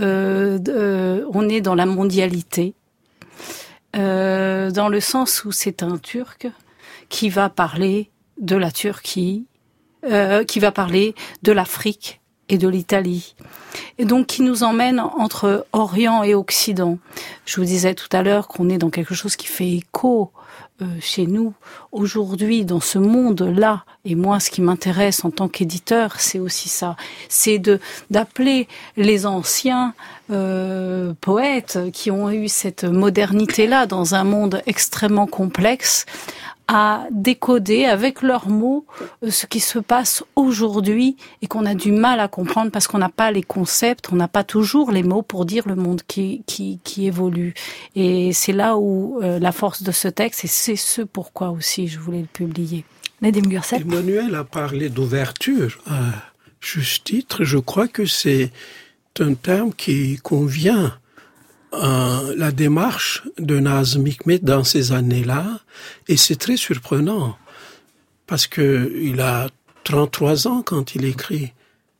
On est dans la mondialité, dans le sens où c'est un Turc qui va parler de la Turquie, qui va parler de l'Afrique et de l'Italie. Et donc qui nous emmène entre Orient et Occident. Je vous disais tout à l'heure qu'on est dans quelque chose qui fait écho chez nous aujourd'hui dans ce monde-là. Et moi, ce qui m'intéresse en tant qu'éditeur, c'est aussi ça. C'est d'appeler les anciens poètes qui ont eu cette modernité-là dans un monde extrêmement complexe à décoder avec leurs mots ce qui se passe aujourd'hui et qu'on a du mal à comprendre parce qu'on n'a pas les concepts, on n'a pas toujours les mots pour dire le monde qui évolue. Et c'est là où la force de ce texte, et c'est ce pourquoi aussi je voulais le publier. Nedim Gursel. Emmanuel a parlé d'ouverture à juste titre. Je crois que c'est un terme qui convient la démarche de Nazım Hikmet dans ces années-là, et c'est très surprenant parce que il a 33 ans quand il écrit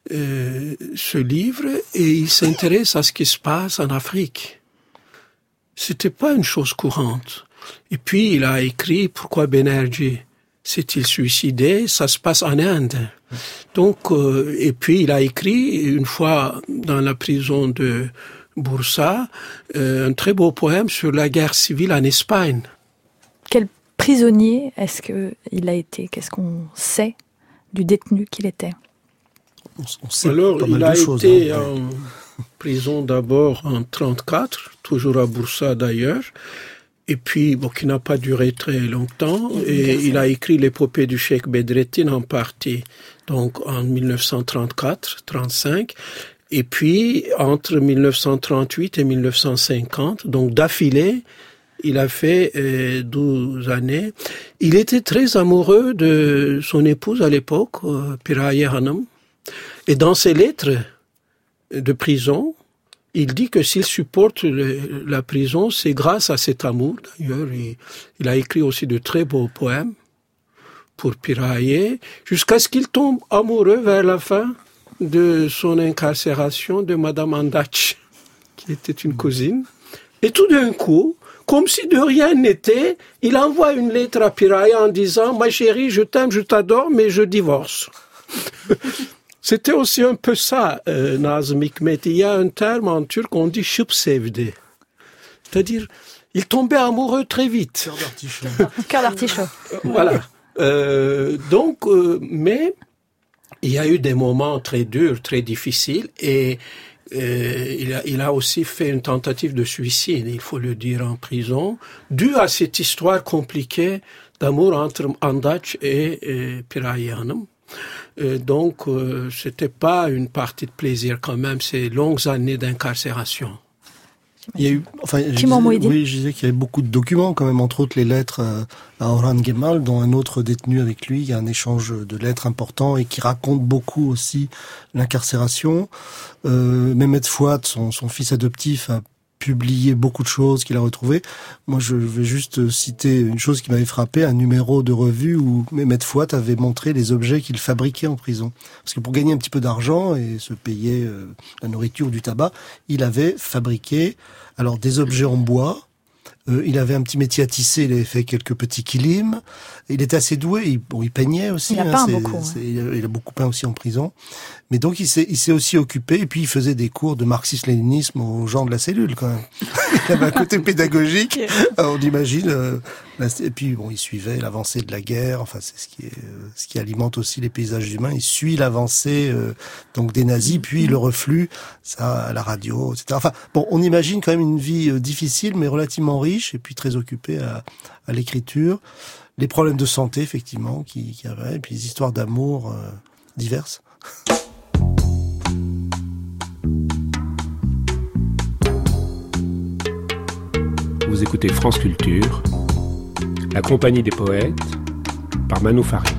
ce livre et il s'intéresse à ce qui se passe en Afrique. C'était pas une chose courante. Et puis il a écrit pourquoi Banerjee s'est-il suicidé, ça se passe en Inde. Donc et puis il a écrit une fois dans la prison de Bursa, un très beau poème sur la guerre civile en Espagne. Quel prisonnier est-ce qu'il a été? Qu'est-ce qu'on sait du détenu qu'il était? On sait alors, pas mal il a de choses, été en prison d'abord en 1934, toujours à Bursa d'ailleurs, et puis qui n'a pas duré très longtemps, et il a écrit l'épopée du Cheikh Bedrettin en partie, donc en 1934-35. Et puis, entre 1938 et 1950, donc d'affilée, il a fait 12 années. Il était très amoureux de son épouse à l'époque, Piraye Hanım. Et dans ses lettres de prison, il dit que s'il supporte la prison, c'est grâce à cet amour. D'ailleurs, il a écrit aussi de très beaux poèmes pour Piraye, jusqu'à ce qu'il tombe amoureux vers la fin de son incarcération de Madame Andac, qui était une cousine. Et tout d'un coup, comme si de rien n'était, il envoie une lettre à Piraye en disant « Ma chérie, je t'aime, je t'adore, mais je divorce. » C'était aussi un peu ça, Nazım Hikmet. Il y a un terme en turc, on dit « şıp sevdi ». C'est-à-dire, il tombait amoureux très vite. Cœur d'artichaut. Voilà. Mais il y a eu des moments très durs, très difficiles, et il a aussi fait une tentative de suicide, il faut le dire, en prison, dû à cette histoire compliquée d'amour entre Andaç et Piraye Hanım. Donc, c'était pas une partie de plaisir quand même, ces longues années d'incarcération. Il y a eu, je disais qu'il y avait beaucoup de documents quand même, entre autres les lettres à Orhan Gemal, dont un autre détenu avec lui. Il y a un échange de lettres important et qui raconte beaucoup aussi l'incarcération. Mehmet Fouad, son fils adoptif, a publié beaucoup de choses qu'il a retrouvées. Moi, je vais juste citer une chose qui m'avait frappé, un numéro de revue où Mehmet Fouad avait montré les objets qu'il fabriquait en prison. Parce que pour gagner un petit peu d'argent et se payer la nourriture ou du tabac, il avait fabriqué des objets en bois. Il avait un petit métier à tisser, il avait fait quelques petits kilim. Il était assez doué, il peignait aussi. Il a peint beaucoup. Il a beaucoup peint aussi en prison. Mais donc il s'est aussi occupé, et puis il faisait des cours de marxisme-léninisme aux gens de la cellule quand même. Il avait un côté pédagogique, on imagine. Et puis il suivait l'avancée de la guerre. Enfin, c'est ce qui alimente aussi les paysages humains. Il suit l'avancée donc des nazis, puis le reflux, ça à la radio, etc. Enfin on imagine quand même une vie difficile, mais relativement riche, et puis très occupé à l'écriture. Les problèmes de santé, effectivement, qui avaient, et puis les histoires d'amour diverses. Vous écoutez France Culture, la compagnie des poètes, par Manou Farine.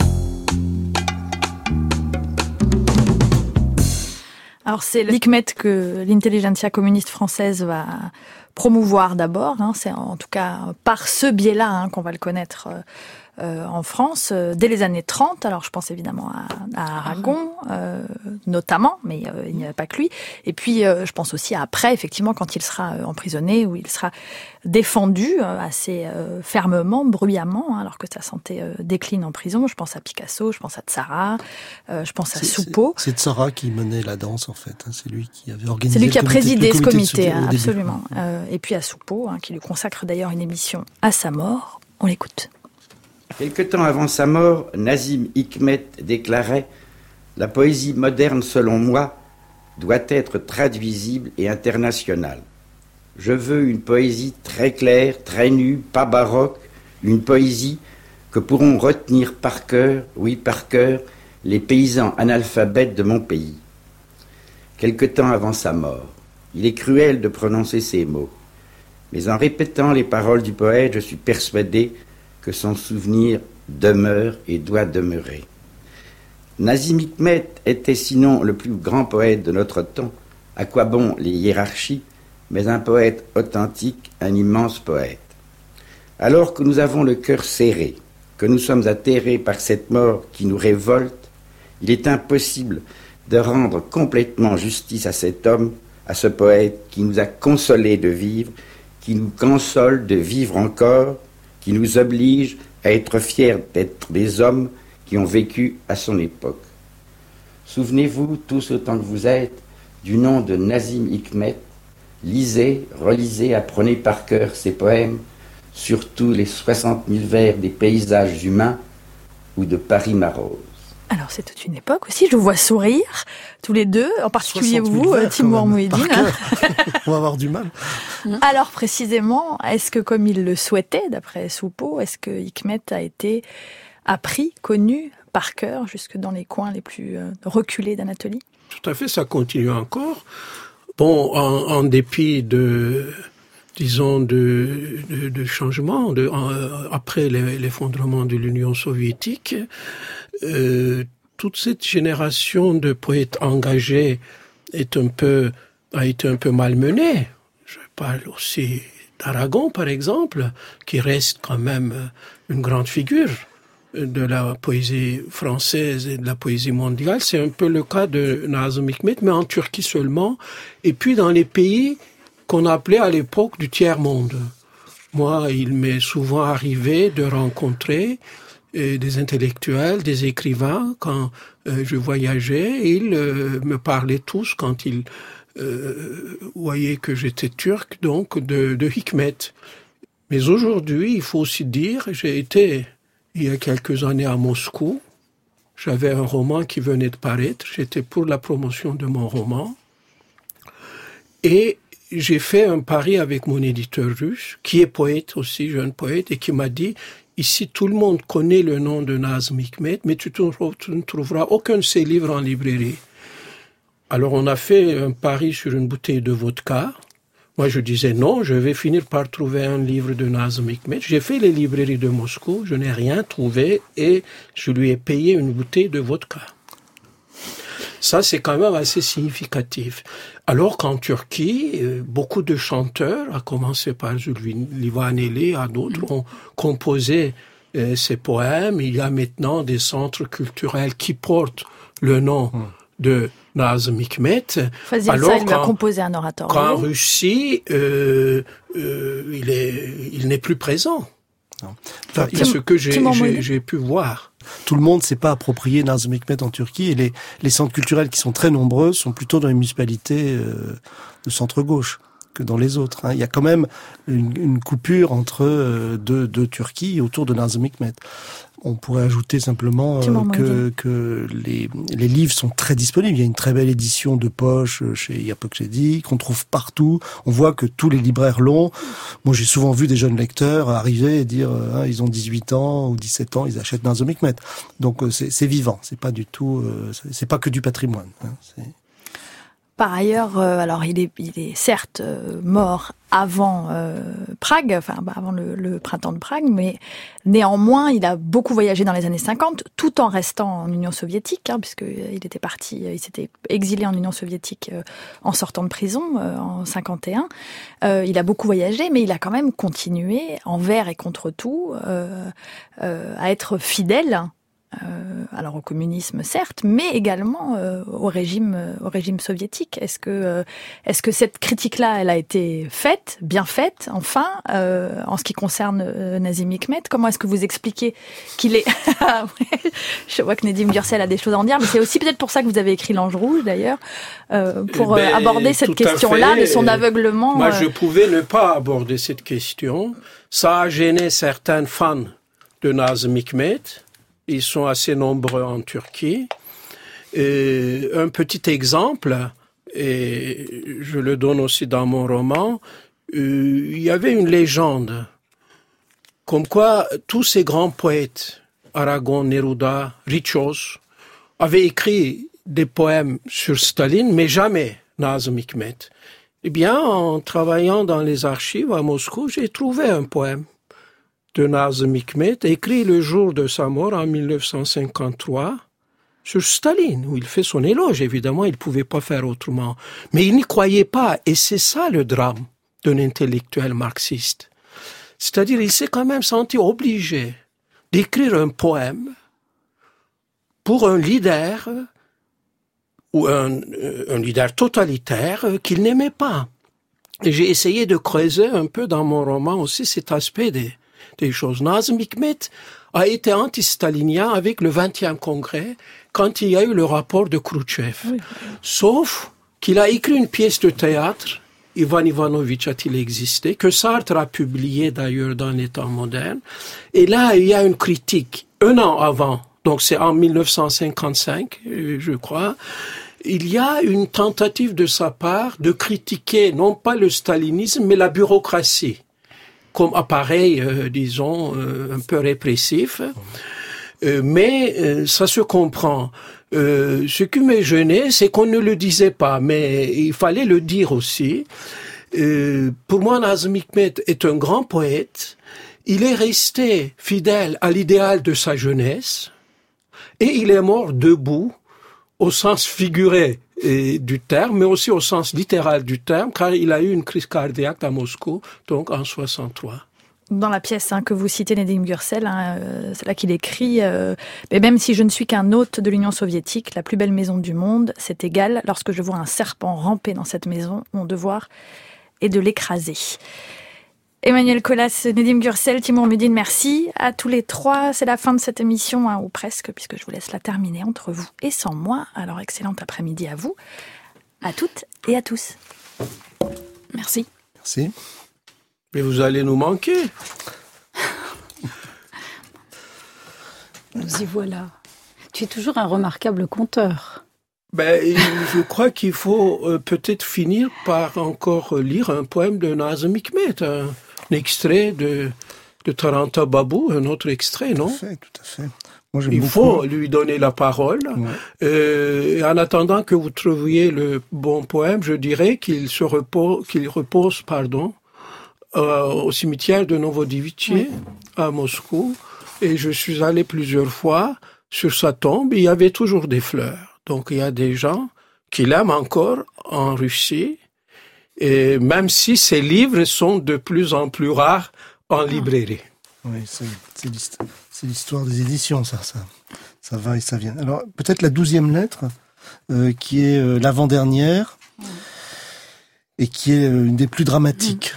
Alors c'est l'hikmet que l'intelligentsia communiste française va promouvoir d'abord. C'est en tout cas par ce biais-là qu'on va le connaître en France dès les années 30. Alors je pense évidemment à Aragon notamment, mais il n'y avait pas que lui. Et puis je pense aussi à après, effectivement, quand il sera emprisonné, où il sera défendu assez fermement, bruyamment, alors que sa santé décline en prison. Je pense à Picasso, je pense à Tzara, je pense à Soupeau. C'est Tzara qui menait la danse en fait. C'est lui qui avait organisé. C'est lui qui a présidé ce comité, absolument. Et puis à Soupeau, qui lui consacre d'ailleurs une émission à sa mort. On l'écoute. Quelque temps avant sa mort, Nazim Hikmet déclarait « La poésie moderne, selon moi, doit être traduisible et internationale. Je veux une poésie très claire, très nue, pas baroque, une poésie que pourront retenir par cœur, oui par cœur, les paysans analphabètes de mon pays. » Quelque temps avant sa mort, il est cruel de prononcer ces mots, mais en répétant les paroles du poète, je suis persuadé que son souvenir demeure et doit demeurer. Nazim Hikmet était sinon le plus grand poète de notre temps, à quoi bon les hiérarchies, mais un poète authentique, un immense poète. Alors que nous avons le cœur serré, que nous sommes atterrés par cette mort qui nous révolte, il est impossible de rendre complètement justice à cet homme, à ce poète qui nous a consolés de vivre, qui nous console de vivre encore, qui nous oblige à être fiers d'être des hommes qui ont vécu à son époque. Souvenez-vous, tous autant que vous êtes, du nom de Nazim Hikmet. Lisez, relisez, apprenez par cœur ses poèmes, surtout les 60 000 vers des paysages humains ou de Paris-Marose. Alors c'est toute une époque aussi, je vous vois sourire, tous les deux, en particulier vous, Timour Mouhidine. On va avoir du mal. Alors précisément, est-ce que comme il le souhaitait, d'après Soupeau, est-ce que Hikmet a été appris, connu par cœur, jusque dans les coins les plus reculés d'Anatolie? Tout à fait, ça continue encore. Bon, en dépit de changements, après l'effondrement de l'Union soviétique, toute cette génération de poètes engagés a été un peu malmenée. Je parle aussi d'Aragon, par exemple, qui reste quand même une grande figure de la poésie française et de la poésie mondiale. C'est un peu le cas de Nazım Hikmet, mais en Turquie seulement, et puis dans les pays qu'on appelait à l'époque du tiers-monde. Moi, il m'est souvent arrivé de rencontrer des intellectuels, des écrivains, quand je voyageais. Ils me parlaient tous, quand ils voyez que j'étais turc, donc de Hikmet. Mais aujourd'hui, il faut aussi dire, j'ai été il y a quelques années à Moscou. J'avais un roman qui venait de paraître. J'étais pour la promotion de mon roman. Et j'ai fait un pari avec mon éditeur russe, qui est poète aussi, jeune poète, et qui m'a dit, ici tout le monde connaît le nom de Nazım Hikmet, mais tu ne trouveras aucun de ses livres en librairie. Alors on a fait un pari sur une bouteille de vodka. Moi je disais non, je vais finir par trouver un livre de Nazım Hikmet. J'ai fait les librairies de Moscou, je n'ai rien trouvé et je lui ai payé une bouteille de vodka. Ça, c'est quand même assez significatif. Alors qu'en Turquie, beaucoup de chanteurs, à commencer par Livaneli, à d'autres, ont composé ces poèmes. Il y a maintenant des centres culturels qui portent le nom de Nazım Hikmet. Alors il a composé un oratoire. Qu'en Russie, il n'est plus présent. Enfin, c'est ce que j'ai pu voir. Tout le monde ne s'est pas approprié Nazım Hikmet en Turquie et les centres culturels qui sont très nombreux sont plutôt dans les municipalités de centre-gauche que dans les autres. Il y a quand même une coupure entre deux Turquies autour de Nazım Hikmet. On pourrait ajouter simplement que les livres sont très disponibles. Il y a une très belle édition de poche chez Yapokchedi qu'on trouve partout. On voit que tous les libraires l'ont. Moi, j'ai souvent vu des jeunes lecteurs arriver et dire ils ont 18 ans ou 17 ans, ils achètent Nazım Hikmet. Donc c'est vivant. C'est pas du tout. C'est pas que du patrimoine. Par ailleurs, alors il est certes mort avant Prague, avant le printemps de Prague, mais néanmoins il a beaucoup voyagé dans les années 50, tout en restant en Union soviétique, puisqu'il était parti, il s'était exilé en Union soviétique en sortant de prison en 51. Il a beaucoup voyagé, mais il a quand même continué envers et contre tout à être fidèle. Alors au communisme certes, mais également au régime soviétique. Est-ce que cette critique-là, elle a été bien faite, enfin, en ce qui concerne Nazım Hikmet? Comment est-ce que vous expliquez qu'il est Je vois que Nedim Gürsel a des choses à en dire, mais c'est aussi peut-être pour ça que vous avez écrit L'Ange Rouge, d'ailleurs, pour aborder cette question-là de son aveuglement. Moi, je pouvais ne pas aborder cette question. Ça a gêné certains fans de Nazım Hikmet. Ils sont assez nombreux en Turquie. Un petit exemple, et je le donne aussi dans mon roman, il y avait une légende, comme quoi tous ces grands poètes, Aragon, Neruda, Ritschos, avaient écrit des poèmes sur Staline, mais jamais Nazım Hikmet. Eh bien, en travaillant dans les archives à Moscou, j'ai trouvé un poème de Nazım Hikmet, écrit le jour de sa mort en 1953, sur Staline, où il fait son éloge. Évidemment, il ne pouvait pas faire autrement. Mais il n'y croyait pas, et c'est ça le drame d'un intellectuel marxiste. C'est-à-dire, il s'est quand même senti obligé d'écrire un poème pour un leader, ou un leader totalitaire qu'il n'aimait pas. Et j'ai essayé de creuser un peu dans mon roman aussi cet aspect des choses. Nazım Hikmet a été anti-stalinien avec le 20e congrès quand il y a eu le rapport de Khrouchtchev. Oui. Sauf qu'il a écrit une pièce de théâtre, Ivan Ivanovitch a-t-il existé, que Sartre a publié d'ailleurs dans Les Temps modernes. Et là, il y a une critique. Un an avant, donc c'est en 1955, je crois, il y a une tentative de sa part de critiquer non pas le stalinisme, mais la bureaucratie, comme appareil, disons, un peu répressif. Mais ça se comprend. Ce qui me gênait, c'est qu'on ne le disait pas, mais il fallait le dire aussi. Pour moi, Nazım Hikmet est un grand poète. Il est resté fidèle à l'idéal de sa jeunesse et il est mort debout au sens figuré du terme, mais aussi au sens littéral du terme, car il a eu une crise cardiaque à Moscou, donc en 63. Dans la pièce que vous citez, Nedim Gürsel, c'est là qu'il écrit mais même si je ne suis qu'un hôte de l'Union soviétique, la plus belle maison du monde, c'est égal. Lorsque je vois un serpent ramper dans cette maison, mon devoir est de l'écraser. Emmanuel Colas, Nedim Gürsel, Timur Medine, merci à tous les trois. C'est la fin de cette émission, ou presque, puisque je vous laisse la terminer entre vous et sans moi. Alors, excellent après-midi à vous. à toutes et à tous. Merci. Merci. Mais vous allez nous manquer. Nous y voilà. Tu es toujours un remarquable conteur. Je crois qu'il faut peut-être finir par encore lire un poème de Nazım Hikmet, un extrait de Taranta Babou, un autre extrait, non? Tout à fait. Moi, Il faut lui donner la parole. Ouais. En attendant que vous trouviez le bon poème, je dirais qu'il repose au cimetière de Novodevitchi à Moscou. Et je suis allé plusieurs fois sur sa tombe. Il y avait toujours des fleurs. Donc il y a des gens qui l'aiment encore en Russie. Et même si ses livres sont de plus en plus rares en librairie. Oui, c'est l'histoire des éditions, ça va et ça vient. Alors, peut-être la 12e lettre, qui est l'avant-dernière, et qui est une des plus dramatiques.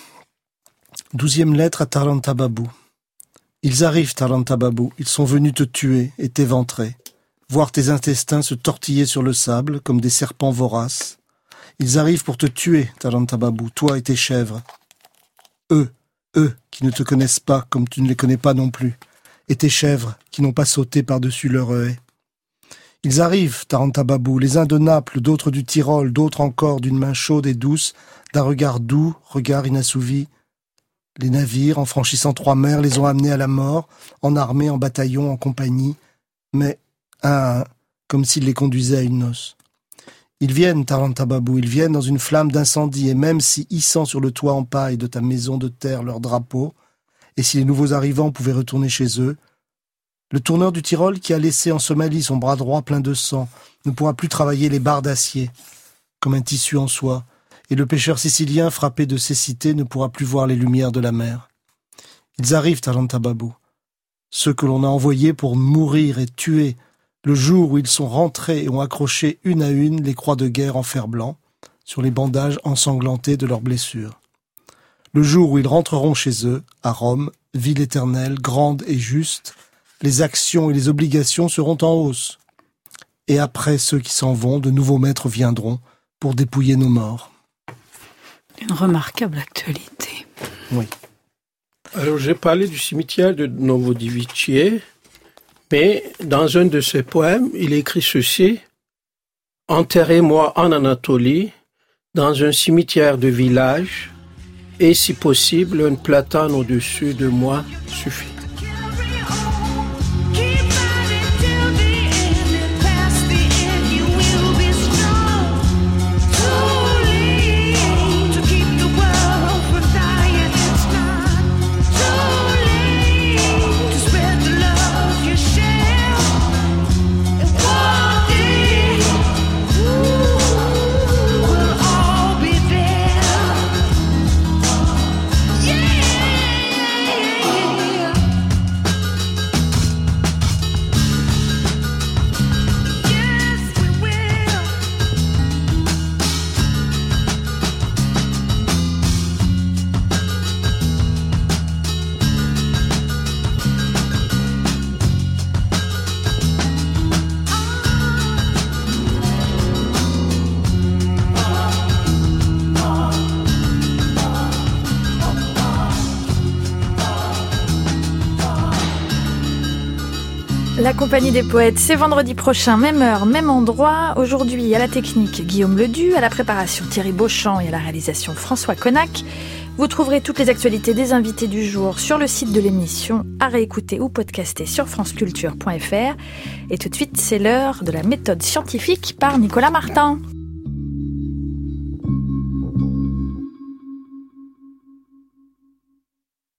12e lettre à Taranta Babou. Ils arrivent, Taranta Babou, ils sont venus te tuer et t'éventrer, voir tes intestins se tortiller sur le sable comme des serpents voraces. Ils arrivent pour te tuer, Taranta Babou, toi et tes chèvres. Eux qui ne te connaissent pas comme tu ne les connais pas non plus, et tes chèvres qui n'ont pas sauté par-dessus leur haie. Ils arrivent, Taranta Babou, les uns de Naples, d'autres du Tyrol, d'autres encore d'une main chaude et douce, d'un regard doux, regard inassouvi. Les navires, en franchissant 3 mers, les ont amenés à la mort, en armée, en bataillon, en compagnie, mais un à un, comme s'ils les conduisaient à une noce. Ils viennent, Taranta Babou, ils viennent dans une flamme d'incendie, et même si, hissant sur le toit en paille de ta maison de terre leur drapeau, et si les nouveaux arrivants pouvaient retourner chez eux, le tourneur du Tyrol qui a laissé en Somalie son bras droit plein de sang ne pourra plus travailler les barres d'acier, comme un tissu en soie, et le pêcheur sicilien frappé de cécité ne pourra plus voir les lumières de la mer. Ils arrivent, Taranta Babou, ceux que l'on a envoyés pour mourir et tuer, le jour où ils sont rentrés et ont accroché une à une les croix de guerre en fer blanc sur les bandages ensanglantés de leurs blessures. Le jour où ils rentreront chez eux, à Rome, ville éternelle, grande et juste, les actions et les obligations seront en hausse. Et après ceux qui s'en vont, de nouveaux maîtres viendront pour dépouiller nos morts. Une remarquable actualité. Oui. Alors j'ai parlé du cimetière de Novodevitchi, mais dans un de ses poèmes, il écrit ceci: « Enterrez-moi en Anatolie, dans un cimetière de village, et si possible, un platane au-dessus de moi suffit. » La Compagnie des Poètes, c'est vendredi prochain, même heure, même endroit. Aujourd'hui, à la technique, Guillaume Ledu, à la préparation, Thierry Beauchamp et à la réalisation, François Connac. Vous trouverez toutes les actualités des invités du jour sur le site de l'émission, à réécouter ou podcaster sur franceculture.fr. Et tout de suite, c'est l'heure de la méthode scientifique par Nicolas Martin.